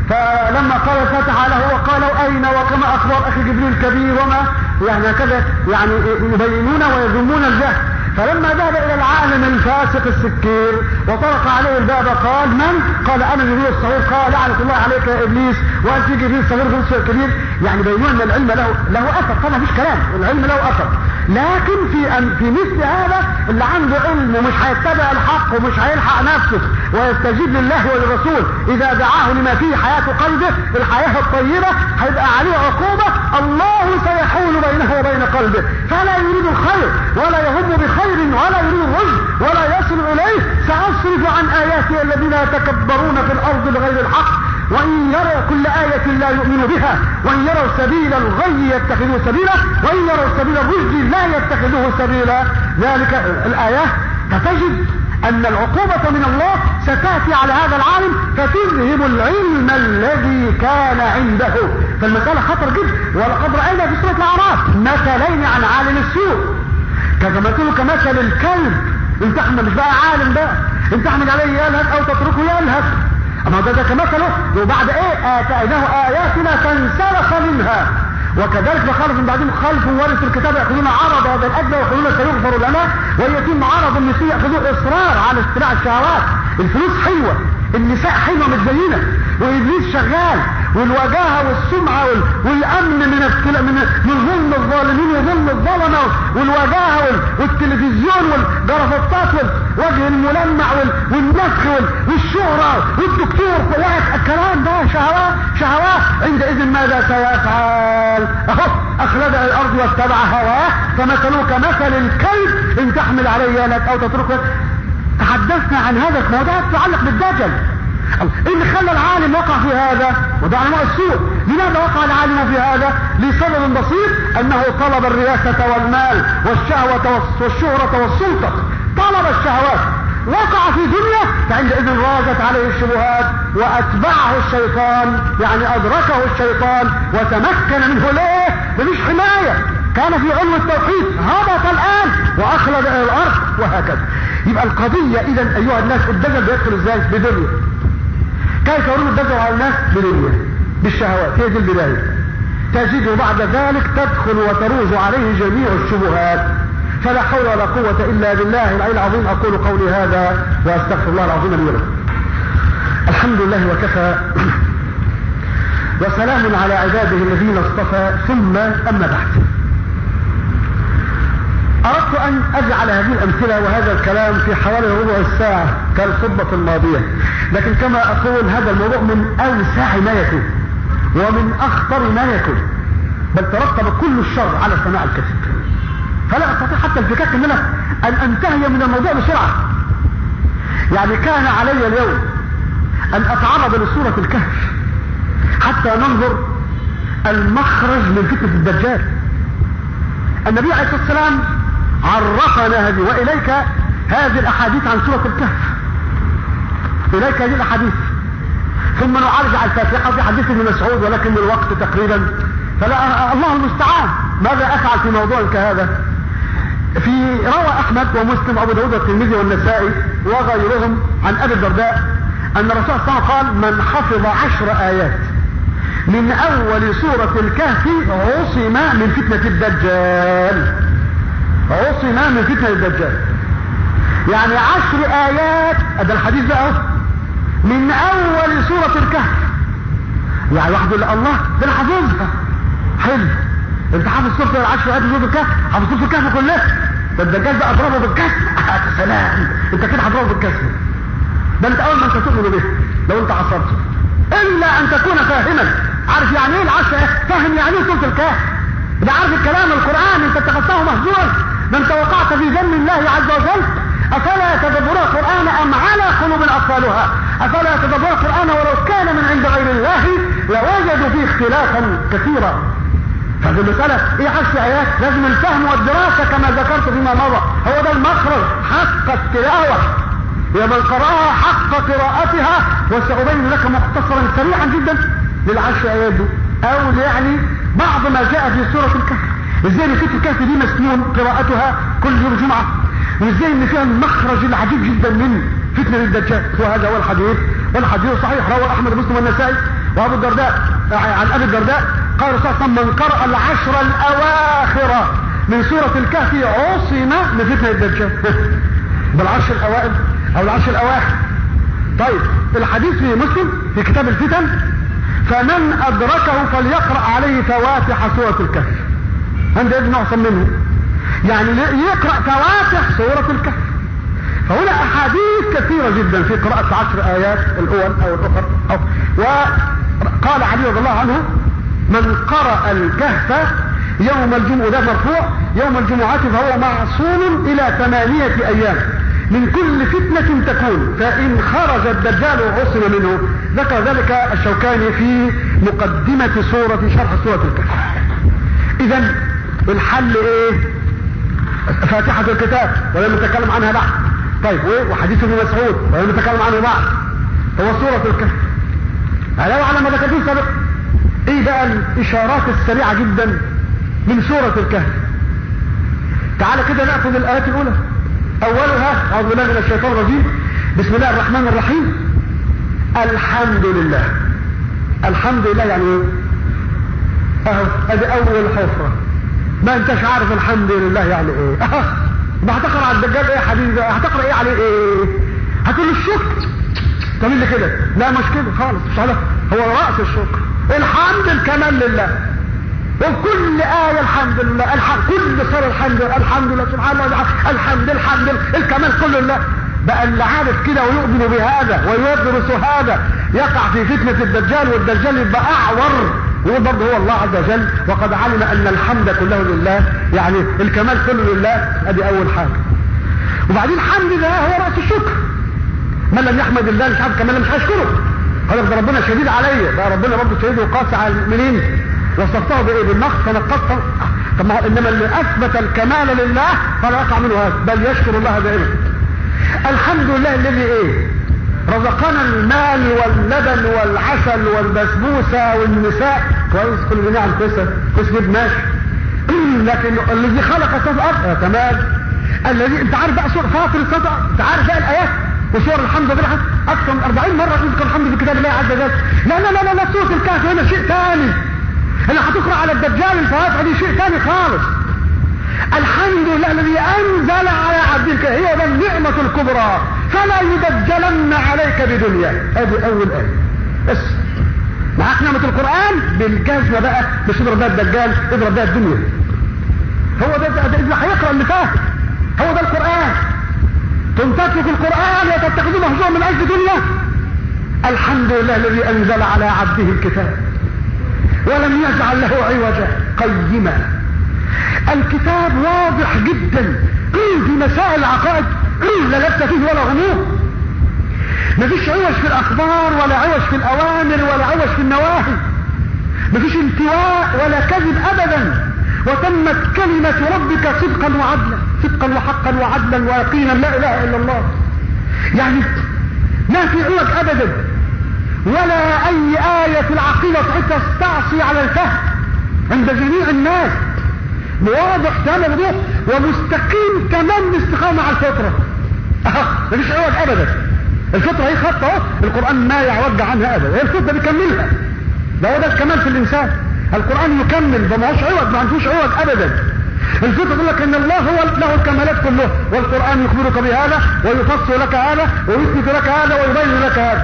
فلما قال الفاتحة له وقالوا أين وكما أخبر أخي جبريل كبير وما يعني هكذا يعني يبينون ويذمون الجهل. فلما ذهب إلى العالم الفاسق السكير وطرق عليه الباب قال من؟ قال أنا جبريل الصغير. قال لعنة الله عليك يا إبليس وأنت جبريل صغير جبريل كبير. يعني بينون أن العلم له له أثر. طبعا مش كلام، العلم له أثر، لكن في أن في مثل هذا اللي عنده علم ومش هيتبع الحق ومش هيلحق نفسه ويستجيب لله وللرسول إذا دعاه لما فيه حياة قلبه الحياة الطيبة هيبقى عليه عقوبة الله سيحول بينه وبين قلبه، فلا يريد الخير ولا يهم بخير ولا يريد الرشد ولا يصل إليه. سأصرف عن آياتي الذين يتكبرون في الأرض بغير الحق وإن يروا كل آية لا يؤمنوا بها وإن يروا سبيل الغي يتخذوه سبيلا وإن يروا سبيل الرشد لا يتخذوه سبيلا. ذلك الآيات فتجد أن العقوبة من الله ستأتي على هذا العالم فتذهب العلم الذي كان عنده. فالمسألة خطر جدا. ولقد رأينا في سورة الأعراف مثلين عن عالم السوء كمثله كمثل الكلب. انت احنا مش بقى عالم بقى انت احمد عليه يلهث او تتركه يلهث. اما ده ده كمثله وبعد ايه اتيناه اياتنا فانسلخ منها وكذلك فخلف من بعدهم خلف ورثوا الكتاب ياخذون عرض هذا الادنى ويقولون سيغفر لنا ويتم عرض النساء ياخذون اصرار على استباع الشهوات. الفلوس حلوه، النساء حلوه متزينه، وابليس شغال، والوجاهه والسمعه وال... والامن من التل... من من ظلم الظالمين وظلم الظلمه والوجاهه وال... والتلفزيون والجرافطات والوجه الملمع وال... والنفخ وال... والشهره والدكتور واحد الكلام ده شهوات شهوات. عندئذ ماذا سيفعل؟ اهو اخلد الارض واتبع هواه فمثله كمثل الكلب ان تحمل عليه يلك او تتركه. تحدثنا عن هذا الموضوع يتعلق بالدجل. ايه اللي خلى العالم وقع في هذا؟ وده علماء السوء. لماذا وقع العالم في هذا؟ لسبب بسيط انه طلب الرياسة والمال والشهوة والشهرة والسلطة. طلب الشهوات وقع في دنيا فعندئذ راجت عليه الشبهات واتبعه الشيطان يعني ادركه الشيطان وتمكن منه. ليه؟ مفيش حماية. كان في علم التوحيد هبط الان واخلد الى الارض وهكذا. يبقى القضية اذا ايها الناس الدجل بيدخل ازاي؟ بدنيا. كيف يرون الدجل على الناس؟ بدنيا بالشهوات. هي دي البداية. تجد بعد ذلك تدخل وتروج عليه جميع الشبهات. فلا حول ولا قوة الا بالله العلي العظيم. اقول قولي هذا واستغفر الله العظيم لي ولكم. الحمد لله وكفى وسلام على عباده الذين اصطفى ثم اما بعد. اردت ان اجعل هذه الامثلة وهذا الكلام في حوالي ربع الساعة كالخطبة الماضية، لكن كما اقول هذا الموضوع من اوسع ما يكون ومن اخطر ما يكون، بل ترتب كل الشر على سماع الكذب. فلا استطيع حتى الفكاك ان انا ان انتهي من الموضوع بسرعة. يعني كان علي اليوم ان اتعرض لسورة الكهف حتى ننظر المخرج من فتنة الدجال. النبي عليه الصلاة والسلام عرفنا هذه واليك هذه الاحاديث عن سورة الكهف. اليك هذه الاحاديث ثم نعالج على الفاتحة في حديث ابن مسعود ولكن الوقت تقريبا فلا الله المستعان ماذا افعل في موضوع كهذا. في روى احمد ومسلم وابو داود والترمذي والنسائي وغيرهم عن ابي الدرداء ان الرسول صلى الله عليه وسلم قال من حفظ عشر ايات من اول سورة الكهف عصم من فتنة الدجال. عصم من فتنة الدجال يعني عشر ايات. هذا الحديث بقى من اول سورة الكهف. يعني واحد يقول الله ده انا حافظها. حلو، انت حافظ سورة العشر ايات من سورة الكهف، حافظ سورة الكهف كلها. ده الدجال بقى اضربه بالكسر. يا سلام، انت كده هتضربه بالكسر. ده انت اول ما انت تؤمن به لو انت عصرته الا ان تكون فاهما. عارف يعني ايه العشر ايات؟ فاهم يعني ايه سورة الكهف؟ ده عارف الكلام القرآن انت اتخذته مهجورا. ده انت وقعت في ذم الله عز وجل. افلا يتدبرون القرآن ام على قلوب اقفالها؟ افلا يتدبرون القرآن ولو كان من عند غير الله لوجدوا فيه اختلافا كثيرا. هذه المسألة ايه عشر ايات؟ لازم الفهم والدراسة كما ذكرت فيما مضى. هو ده المخرج حق التلاوة. يا من قرأها حق قراءتها وسأبين لك مختصرا سريعا جدا للعشر ايات دي او يعني بعض ما جاء في سورة الكهف. ازاي ان سورة الكهف دي مسنون قراءتها كل يوم جمعة، وازاي ان فيها المخرج العجيب جدا من فتنة الدجال. وهذا هو الحديث، والحديث صحيح رواه احمد ومسلم والنسائي وابو الدرداء عن ابي الدرداء قال صلى الله عليه وسلم: من قرأ العشر الاواخر من سورة الكهف عصم من فتنة الدجال. بالعشر الاوائل او العشر الاواخر. طيب الحديث في مسلم في كتاب الفتن: فمن ادركه فليقرأ عليه فواتح سورة الكهف. عند ابن عصم منه يعني يقرأ فواتح سورة الكهف. فهنا احاديث كثيرة جدا في قراءة عشر ايات الاول او الاخر أو وقال علي رضي الله عنه: من قرأ الكهف يوم الجمعة، ده مرفوع، يوم الجمعة فهو معصوم الى ثمانية ايام من كل فتنة تكون، فان خرج الدجال عصم منه. ذكر ذلك الشوكاني في مقدمة سورة شرح سورة الكهف. اذا الحل ايه؟ فاتحة الكتاب ولم نتكلم عنها بعد. طيب وحديث ابن مسعود ولم نتكلم عنه بعد. هو سورة الكهف علاوة على ما ذكرته سابقا. ايه بقى الاشارات السريعة جدا من سورة الكهف؟ تعال كده نأخذ الآيات الأولى. أولها: أعوذ بالله من الشيطان الرجيم، بسم الله الرحمن الرحيم، الحمد لله. الحمد لله يعني ايه؟ اهو ادي اول حفرة. ما انتش عارف الحمد لله يعني ايه؟ اه ما هتقرأ على الدجال ايه يا حبيبي؟ هتقرأ ايه عليه ايه؟ هتقول له الشكر. تعمل لي كده؟ لا مش كده خالص، مش عارف. هو رأس الشكر. الحمد الكمال لله. وكل آية الحمد لله، الحمد كل صار الحمد لله، الحمد لله سبحانه وتعالى، الحمد الحمد الكمال كله لله. بقى اللي عارف كده ويؤمن بهذا ويدرس هذا يقع في فتنة الدجال، والدجال يبقى أعور ويقول برضه هو الله عز وجل وقد علم أن الحمد كله لله، يعني الكمال كله لله. ادي أول حاجة. وبعدين الحمد لله هو رأس الشكر. من لم يحمد الله مش عارف كمان مش هيشكره. قال ده ربنا شديد عليا، بقى ربنا برضه شديد وقاسي على المؤمنين. وصفته بايه؟ بالنقص فنقصته. طب ما هو انما اللي اثبت الكمال لله فلا يقع منه هذا، بل يشكر الله دائما. الحمد لله الذي ايه؟ رزقنا المال واللبن والعسل والبسبوسه والنساء. كويس، كل دي نعم كويسه، كويس جدا ماشي. لكن الذي خلق السماء والارض يا تمام. الذي انت عارف بقى سوره فاطر السماء، انت عارف بقى الايات وسور الحمد لله اكثر من أربعين مرة يذكر الحمد في كتاب الله عز وجل. لا لا لا لا سورة الكهف هنا شيء ثاني. اللي هتقرأ على الدجال الفواتح دي شيء ثاني خالص. الحمد لله الذي انزل على عبدك، هي ذا النعمة الكبرى، فلا يدجلن عليك بدنيا. ادي اول آية بس. معاك نعمة القرآن بالجزمة بقى، مش اضرب بها الدجال، اضرب بها الدنيا. هو ده ده اللي هيقرأ اللي فات، هو ده القرآن. تترك القرآن وتتخذه مهجوع من اجل دنيا. الحمد لله الذي انزل على عبده الكتاب ولم يجعل له عوجا قيما. الكتاب واضح جدا في مسائل العقائد، لا لبس فيه ولا غموض. مفيش عوج في الاخبار ولا عوج في الاوامر ولا عوج في النواهي. مفيش انتواء ولا كذب ابدا. وتمت كلمة ربك صدقا وعدلا، صدقا وحقا وعدلا ويقينا، لا اله الا الله. يعني ما في عوج ابدا، ولا اي آية في العقيدة تستعصي على الفهم عند جميع الناس. واضح تمام وضوح ومستقيم تمام الاستقامة على الفطرة. اه مفيش عوج ابدا. الفطرة هي خط اهو، القرآن ما يعوج عنها ابدا، هي الفطرة بيكملها. ده هو ده الكمال في الانسان. القرآن يكمل، ده ما هوش عوج، ما عندوش عوج ابدا. الفطرة تقول لك ان الله هو له الكمالات كلها، والقرآن يخبرك بهذا ويفصل لك هذا ويثبت لك هذا ويبين لك هذا.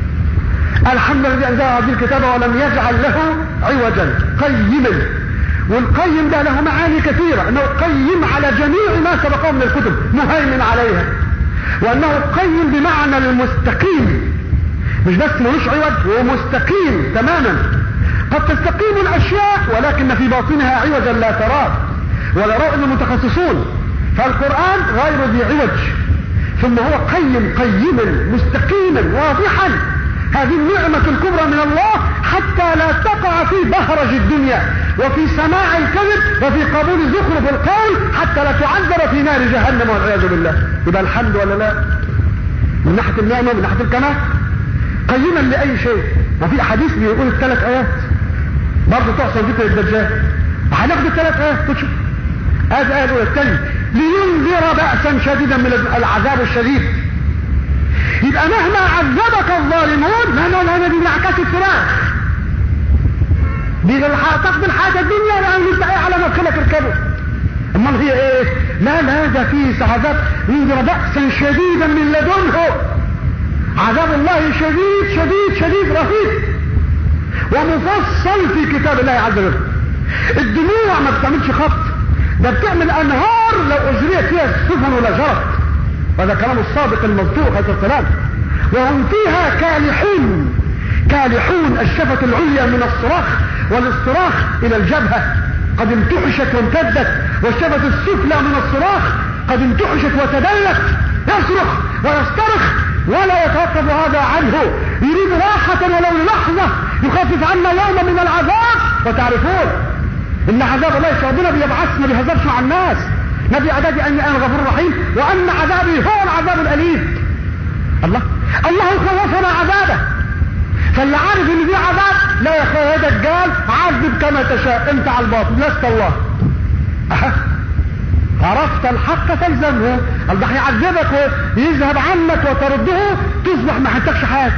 الحمد لله الذي انزل هذه الكتاب ولم يجعل له عوجا قيما. والقيم ده له معاني كثيرة، انه قيم على جميع ما سبقه من الكتب، مهيمن عليها. وانه قيم بمعنى المستقيم، مش بس ملوش عوج، هو مستقيم تماما. قد تستقيم الاشياء ولكن في باطنها عوجا لا تراه ولا رأى المتخصصون. فالقرآن غير ذي عوج، ثم هو قيم قيما مستقيما واضحا. هذه النعمة الكبرى من الله حتى لا تقع في بهرج الدنيا وفي سماع الكذب وفي قبول زخرف القول، حتى لا تعذب في نار جهنم والعياذ بالله. يبقى الحمد ولا لا؟ من ناحية النعمة من ناحية الكمال قيما لأي شيء. وفي أحاديث بيقول الثلاث آيات برضه تحصل ذكر الدجال. هناخد الثلاث آيات تشوف. هذه آية الأولى. الثانية لينذر بأسا شديدا من العذاب الشديد. يبقى مهما عذبك الظالمون، لا لا لا دي انعكاس الفراق، دي تاخد الحاجة الدنيا يعني انت ايه على مدخلك اركبه. امال هي ايه؟ لا لا ده في عذاب ينذر بأسا شديدا من لدنه. عذاب الله شديد شديد شديد رهيب ومفصل في كتاب الله عز وجل. الدموع ما بتعملش خط، ده بتعمل انهار لو اجريت فيها السفن ولا جرت. وهذا كلام الصادق المصدوق عليه السلام. وهم فيها كالحون كالحون الشفة العليا من الصراخ والاصطراخ الى الجبهة قد انتحشت وامتدت، والشفة السفلى من الصراخ قد انتحشت وتدلت. يصرخ ويصطرخ ولا يتوقف هذا عنه، يريد راحة ولو للحظة يخفف عنا يوم من العذاب. وتعرفون ان عذاب الله ربنا بيبعث ما بيهزرش مع الناس. نبي عذابي اني انا غفور رحيم وان عذابي هو العذاب الاليم. الله الله خوفنا عذابه، فاللي عارف ان في عذاب لا يا اخويا دجال عذب كما تشاء، انت على الباطل لست الله. أه. عرفت الحق فالزمه، الله هيعذبك ويذهب عنك وترده تصبح ما حتكش حاجه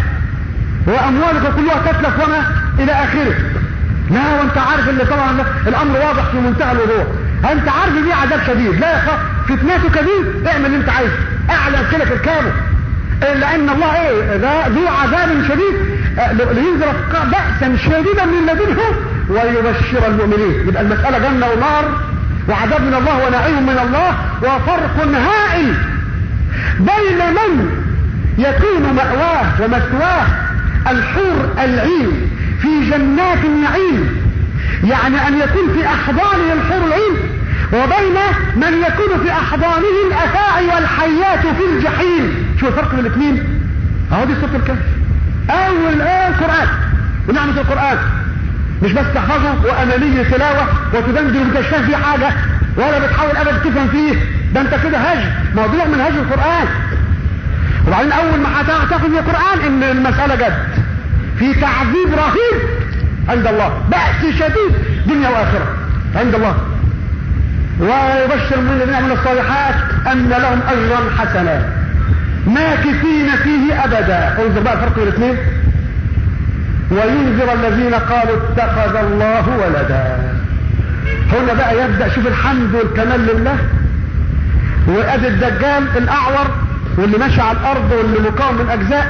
واموالك كلها تتلف وما الى اخره. لا وانت عارف اللي طبعا الامر واضح في منتهى الوضوح. انت عارف ان دي عذاب شديد لا يخاف فتنته كبير، اعمل اللي انت عايزه اعلى كده في الكامل، لان الله ايه ده ذو عذاب شديد لينذر بأسا شديدا من لدنه ويبشر المؤمنين. يبقى المسألة جنة ونار وعذاب من الله ونعيم من الله، وفرق هائل بين من يكون مأواه ومثواه الحور العين في جنات النعيم، يعني ان يكون في احضانه الحور العين، وبين من يكون في احضانه الافاعي والحيات في الجحيم. شو الفرق بين الاثنين؟ اهو دي سورة الكهف اول ايه القرآن ونعمة القرآن، مش بس تحفظه وامامية تلاوة وتدندن وتشتغل فيه حاجة ولا بتحاول ابدا تفهم فيه، ده انت كده هجر موضوع من هجر القرآن. وبعدين اول ما هتاخد من القرآن ان المسألة جد في تعذيب رهيب عند الله، بأس شديد دنيا واخرة عند الله. ويبشر من الذين يعملون الصالحات ان لهم اجرا حسنا ماكثين فيه ابدا. انظر بقى فرق الاثنين. وينذر الذين قالوا اتخذ الله ولدا. هنا بقى يبدأ شوف الحمد والكمال لله. وادي الدجال الاعور واللي ماشي على الارض واللي مكون من اجزاء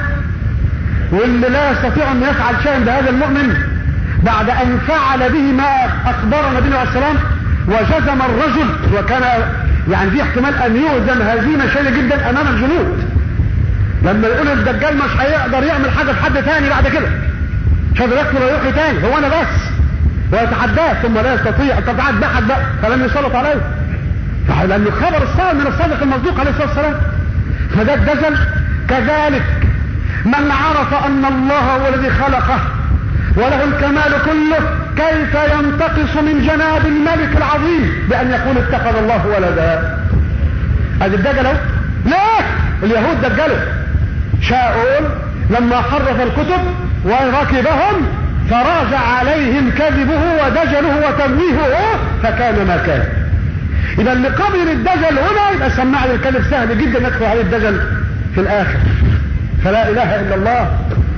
واللي لا يستطيع ان يفعل شيئا بهذا المؤمن بعد ان فعل به ما اخبرنا النبي عليه السلام وجزم الرجل، وكان يعني في احتمال ان يهزم هزيمه شديده جدا امام الجنود. لما يقول الدجال مش هيقدر يعمل حاجه في حد ثاني بعد كده، مش هيقدر يقتل ولا يحيي ثاني، هو انا بس، ويتحداه ثم لا يستطيع طب تعال بحد بقى فلم يسلط عليه، لانه خبر الصادق من الصادق المصدوق عليه الصلاه والسلام. فده الدجل كذلك من عرف ان الله هو الذي خلقه وله الكمال كله كيف ينتقص من جناب الملك العظيم بان يقول اتخذ الله ولدا. ادي الدجل اهو. ليه اليهود دجلوا؟ شاؤون لما حرف الكتب وركبهم فراجع عليهم كذبه ودجله وتمويهه فكان ما كان. اذا اللي قبل الدجل هنا يبقى سمع لي الكذب سهل جدا ندخل عليه الدجل في الاخر. فلا اله الا الله.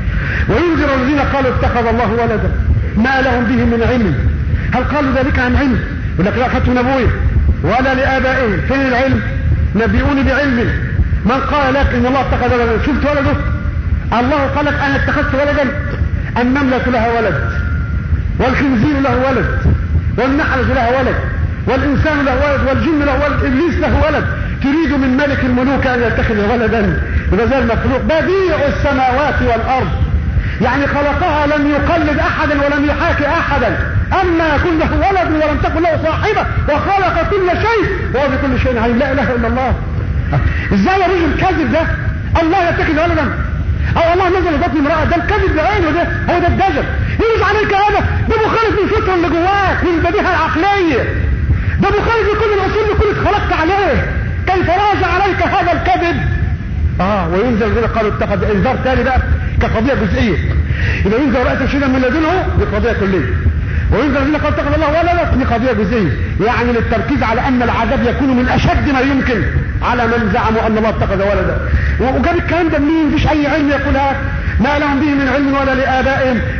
وينذر الذين قالوا اتخذ الله ولدا ما لهم به من علم. هل قالوا ذلك عن علم؟ يقول لك لا خدت نبويه ولا لابائهم. فين العلم؟ نبئوني بعلم. من قال لك ان الله اتخذ ولدا؟ شفت ولده؟ الله قال لك انا اتخذت ولدا. النملة لها ولد والخنزير له ولد والنحلة لها ولد والانسان له ولد والجن له ولد ابليس له ولد. تريد من ملك الملوك ان يتخذ ولدا؟ يبقى المخلوق بديع السماوات والارض، يعني خلقها لم يقلد احدا ولم يحاكي احدا. اما يكون له ولد ولم تكن له صاحبه وخلق كل شيء وهو بكل شيء عليم. لا اله الا الله. ازاي يا رجل الكذب ده الله يتخذ ولدا او الله نزل بطن امرأة؟ ده الكذب بعينه، ده هو ده الدجل. يرجع عليك هذا ده مخالف للفطره اللي جواك من البديهه العقليه، ده مخالف لكل الاصول اللي كنت اتخلقت عليه. كيف راجع عليك هذا الكذب؟ اه وينزل الذين قالوا اتخذ. انذار تاني بقى كقضيه جزئيه. اذا ينزل رأسا شيئا من لدنه دي قضيه كليه، وينزل الذين قالوا اتخذ الله ولدا دي قضيه جزئيه، يعني للتركيز على ان العذاب يكون من اشد ما يمكن على من زعموا ان الله اتخذ ولدا. وجاب الكلام ده منين؟ مفيش اي علم يقولها، ما لهم به من علم ولا لآبائهم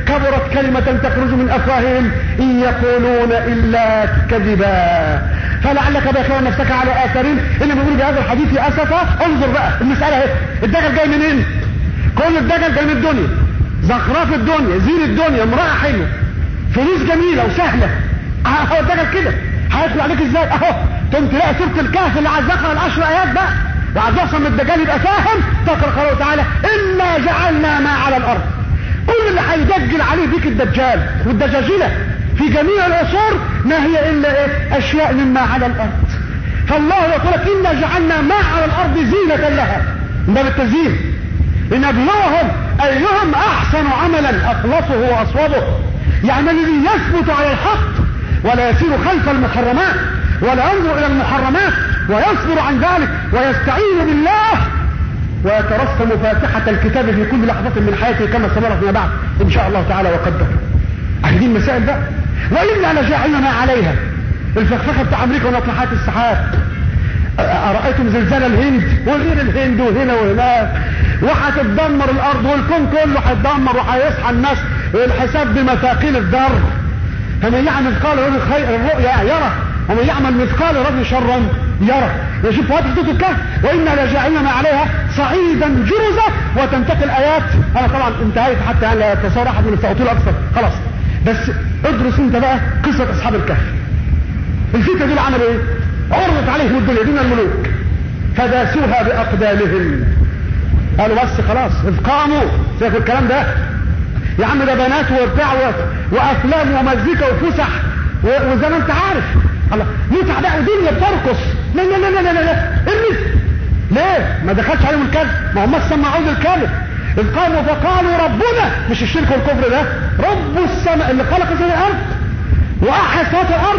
كبرت كلمة تخرج من أفواههم إن يقولون إلا كذبا. فلعلك باخع نفسك على آثارهم إن بيقولوا بهذا الحديث يا أسفا. انظر بقى المسألة اهي، الدجل جاي منين؟ كل الدجل جاي من الدنيا، زخرف الدنيا، زين الدنيا، امرأة حلوة، فلوس جميلة وسهلة. اهو الدجل كده هيدخل عليك ازاي؟ اهو تقوم تلاقي سورة الكهف اللي عايز يقرأ العشر آيات بقى وعايز يحصل من الدجال يبقى فاهم، تقرأ قوله تعالى إنا جعلنا ما على الأرض. كل اللي هيدجل عليه بيك الدجال والدجاجلة في جميع العصور ما هي إلا إيه؟ أشياء مما على الأرض. فالله يقول لك إنا جعلنا ما على الأرض زينة لها، ده بالتزيين، لنبلوهم أيهم أحسن عملا أخلصه وأصوبه. يعني الذي يثبت على الحق ولا يسير خلف المحرمات ولا ينظر إلى المحرمات ويصبر عن ذلك ويستعين بالله ويترسم فاتحة الكتاب في كل لحظة من حياته كما سنرى فيما بعد إن شاء الله تعالى وقدر. هذه المسائل بقى. وإنا لجاعلنا ما عليها، الفخفخة بتاع أمريكا ونطلحات السحاب. أرأيتم زلزال الهند وغير الهند وهنا وهناك، وهتتدمر الأرض والكون كله هيتدمر وهيصحى الناس الحساب بمثاقيل الذر. فمن يعمل مثقال رجل خير الرؤيا يرى ومن يعمل مثقال رجل شرا يرى. يشوف واضح صوت الكهف وإنا لجاعلنا ما عليها صعيدا جرزا وتنتقل آيات. أنا طبعا انتهيت حتى أن لا يتصور أحد من التعطيل أكثر خلاص، بس ادرس انت بقى قصة أصحاب الكهف. الفتى دول عملوا ايه؟ عرضت عليهم الدنيا دون الملوك فداسوها بأقدامهم. قالوا بس خلاص اذ قاموا سيكون الكلام ده يا عم، ده بنات وبتاع وافلام ومزيكا وفسح وزي ما انت عارف الله متعه بقى ودنيا بترقص. لا لا لا لا لا لا ارمي ليه؟ ما دخلش عليهم الكذب، ما هم سمعوا الكذب. اذ قاموا فقالوا ربنا، مش الشرك والكفر ده، رب السماء اللي خلق سماء الارض واحيا سماوات الارض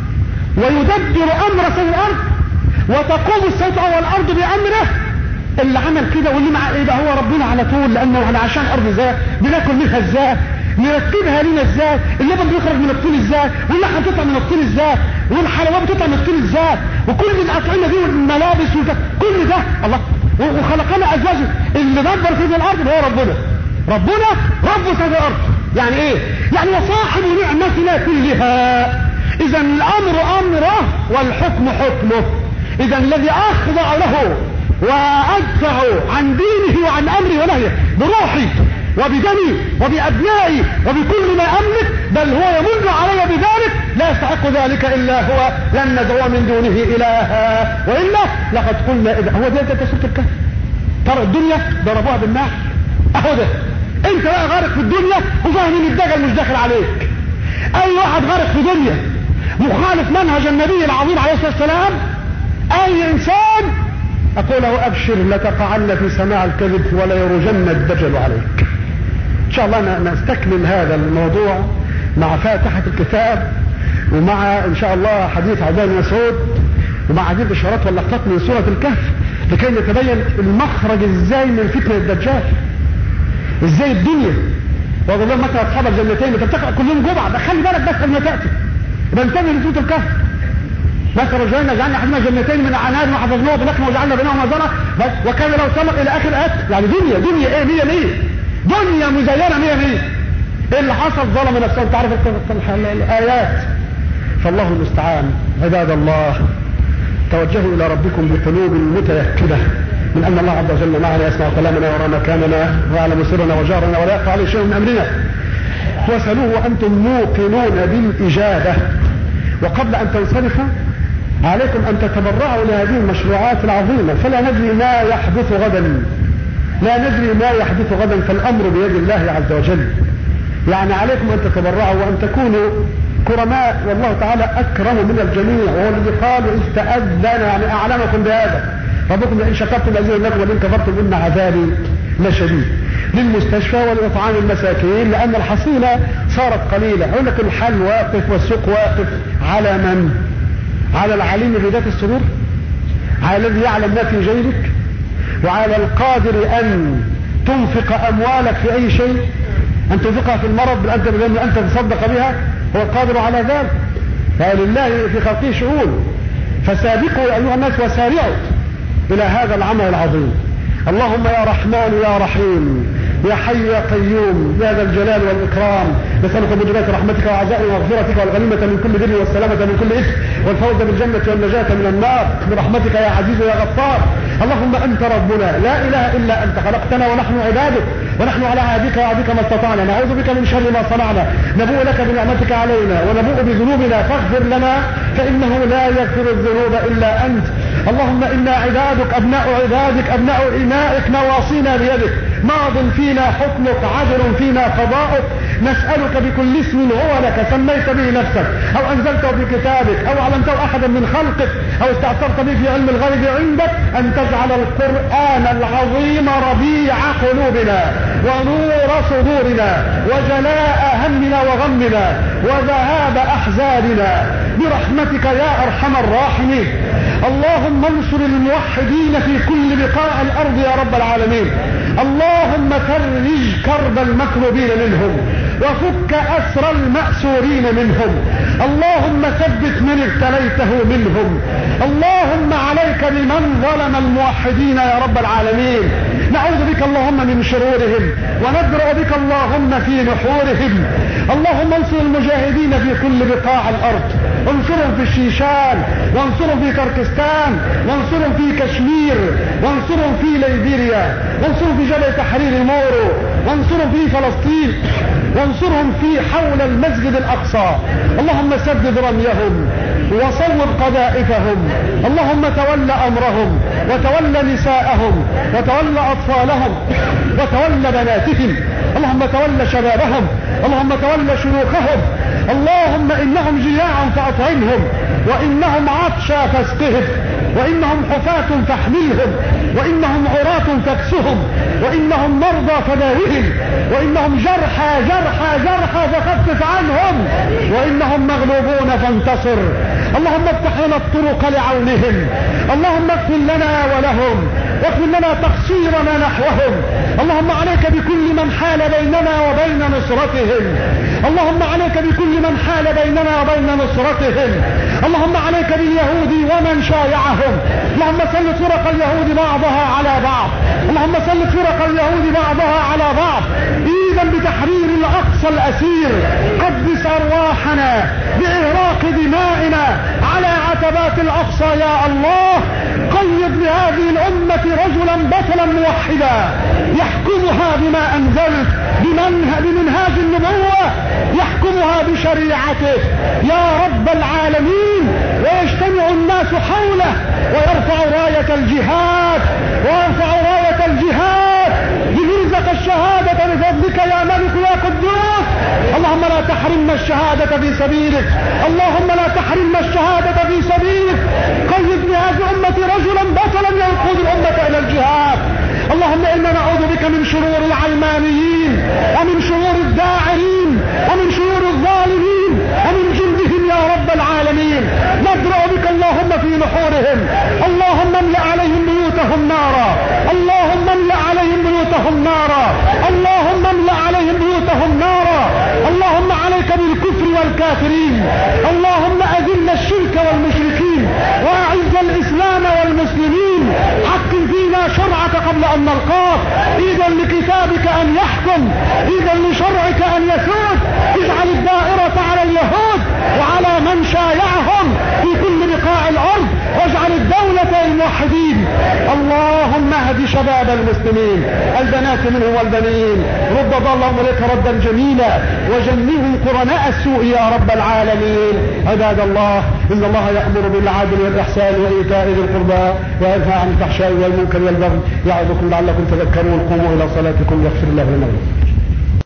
ويدبر امر سماء الارض وتقوم السماء والارض بامره. اللي عمل كده واللي مع ايه بقى هو ربنا على طول، لانه احنا عشان الارض ازاي بناكل منها ازاي نرتبها لنا ازاي، اللبن بيخرج من الطين ازاي واللحمه بتطلع من الطين ازاي والحلويات بتطلع من الطين ازاي وكل الاطعمه دي والملابس كل ده الله. وخلقنا ازواجه اللي دبر في الارض هو ربنا. ربنا رب سماء الارض يعني ايه؟ يعني وصاحب نعمتنا كلها. اذا الامر امره والحكم حكمه. اذا الذي اخضع له وادفع عن دينه وعن امره ونهيه بروحي وبدمي وبابنائي وبكل ما املك، بل هو يمن علي بذلك، لا يستحق ذلك الا هو، لن ندعو من دونه الها والا لقد قلنا اذا. هو ده ده سوره الكهف. ترى الدنيا ضربوها بالنار اهو ده. انت بقى غارق في الدنيا وفاهم ان الدجل مش داخل عليك. اي واحد غارق في دنيا مخالف منهج النبي العظيم عليه الصلاه والسلام، اي انسان اقول له ابشر لتقعن في سماع الكذب ولا يرجن الدجل عليك. ان شاء الله نستكمل هذا الموضوع مع فاتحة الكتاب ومع ان شاء الله حديث عبد الله بن مسعود ومع عديد الاشارات واللقطات من سورة الكهف لكي نتبين المخرج ازاي من فتنة الدجال، ازاي الدنيا. وقال لهم مثلا اصحاب الجنتين انت بتقرا كل يوم جمعه، ده خلي بالك بس قبل ما تاتي يبقى انتبه لسوره الكهف. مثلا رجلنا جعلنا احدنا جنتين من اعناب وحفظناها بنخل وجعلنا بينهما زرع وكان لو سمق الى اخر ايات. يعني دنيا دنيا ايه مية مية، دنيا مزينه مية مية. ايه اللي حصل؟ ظلم نفسه. انت عارف الايات. فالله المستعان. عباد الله توجهوا الى ربكم بقلوب متيقظه من ان الله عز وجل معنا، يسمع كلامنا ويرى مكاننا ويعلم سرنا وجهرنا ولا يخفى عليه شيء من امرنا. واسالوه وانتم موقنون بالاجابه. وقبل ان تنصرفوا عليكم ان تتبرعوا لهذه المشروعات العظيمه، فلا ندري ما يحدث غدا، لا ندري ما يحدث غدا، فالامر بيد الله عز وجل. يعني عليكم ان تتبرعوا وان تكونوا كرماء، والله تعالى اكرم من الجميع، وهو الذي قال اذ تاذن، يعني اعلمكم بهذا ربكم لئن شكرتم لازيدنكم ولئن كفرتم ان عذابي لشديد. للمستشفى ولاطعام المساكين لان الحصيله صارت قليله. اقول لك الحل واقف والسوق واقف على من؟ على العليم بذات الصدور، على الذي يعلم ما في جيبك، وعلى القادر ان تنفق اموالك في اي شيء، ان تنفقها في المرض بان انت تصدق بها، هو القادر على ذلك. فلله في خلقه شؤون. فسابقوا يا ايها الناس وسارعوا الى هذا العمل العظيم. اللهم يا رحمن يا رحيم يا حي يا قيوم يا ذا الجلال والإكرام، نسألك موجبات رحمتك وعزائم مغفرتك والغنيمة من كل بر والسلامة من كل إثم والفوز بالجنة والنجاة من النار برحمتك يا عزيز يا غفار. اللهم أنت ربنا لا إله إلا أنت، خلقتنا ونحن عبادك ونحن على عهدك وعهدك ما استطعنا، نعوذ بك من شر ما صنعنا، نبوء لك بنعمتك علينا ونبوء بذنوبنا فاغفر لنا فإنه لا يغفر الذنوب إلا أنت. اللهم إنا عبادك أبناء عبادك أبناء إمائك نواصينا بيدك، ماض فينا حكمك عدل فينا قضاؤك، نسألك بكل اسم هو لك سميت به نفسك أو أنزلته في كتابك أو علمته أحدا من خلقك أو استأثرت به في علم الغيب عندك أن تجعل القرآن العظيم ربيع قلوبنا ونور صدورنا وجلاء همنا وغمنا وذهاب أحزاننا برحمتك يا أرحم الراحمين. اللهم انصر الموحدين في كل بقاع الأرض يا رب العالمين. اللهم فرج كرب المكروبين منهم وفك أسر المأسورين منهم. اللهم ثبت من ابتليته منهم. اللهم عليك بمن ظلم الموحدين يا رب العالمين. نعوذ بك اللهم من شرورهم وندرأ بك اللهم في نحورهم. اللهم انصر المجاهدين في كل بقاع الأرض، انصرهم في الشيشان وانصرهم في تركستان وانصرهم في كشمير وانصرهم في ليبيريا وانصرهم في جبل تحرير مورو وانصرهم في فلسطين وانصرهم في حول المسجد الأقصى. اللهم سدد رميهم وصوب قذائفهم. اللهم تول أمرهم وتول نساءهم وتول أطفالهم وتول بناتهم. اللهم تول شبابهم. اللهم تول شيوخهم. اللهم إنهم جياع فأطعمهم وإنهم عطشى فاسقهم وإنهم حفاة فاحملهم وإنهم عراة فاكسهم وإنهم مرضى فداوهم وإنهم جرحى جرحى جرحى فخفف عنهم وإنهم مغلوبون فانتصر. اللهم افتح لنا الطرق لعونهم. اللهم اغفر لنا ولهم واغفر لنا تقصيرنا نحوهم. اللهم عليك بكل من حال بيننا وبين نصرتهم. اللهم عليك بكل من حال بيننا وبين نصرتهم. اللهم عليك باليهود ومن شايعهم. اللهم سلط فرق اليهود بعضها على بعض. اللهم سلط فرق اليهود بعضها على بعض ايضا بتحرير الاقصى الاسير. قدس ارواحنا باغراق دمائنا على عتبات الاقصى يا الله. قيد لهذه الامة رجلا بطلا موحدا يحكمها بما انزلت بمنهاج النبوة، يحكمها بشريعته يا رب العالمين، ويجتمع الناس حوله ويرفع راية الجهاد ويرفع راية الجهاد لنرزق الشهادة بفضلك يا ملك يا قدوس. اللهم لا تحرمنا الشهادة في سبيلك. اللهم لا تحرمنا الشهادة في سبيلك. قيد لهذه الأمة رجلا بطلا يقود الأمة إلى الجهاد. اللهم إنا نعوذ بك من شرور العلمانيين ومن شرور الداعرين ومن شرور الظالمين ومن جندهم يا رب العالمين. ندرأ بك اللهم في نحورهم. اللهم املأ عليهم بيوتهم نارا. اللهم املأ عليهم بيوتهم نارا. اللهم املأ عليهم بيوتهم نارا. اللهم عليك بالكفر والكافرين. اللهم أذل الشرك والمشركين وأعز الإسلام والمسلمين. حكم فينا شرعك قبل أن نلقاك. إذا لكتابك أن يحكم، إذا لشرعك أن يسود. اجعل الدائرة على اليهود وعلى من شايعهم في كل بقاع الأرض، واجعل الدولة للموحدين. اللهم اهد شباب المسلمين البنات منهم والبنين، رد ضالهم إليك ردا جميلا وجنبهم قرناء السوء يا رب العالمين. عباد الله، إن الله يأمر بالعدل والإحسان وإيتاء ذي القربى وينهى عن الفحشاء والمنكر والبغي يعظكم لعلكم تذكرون. قوموا إلى صلاتكم يغفر الله لنا.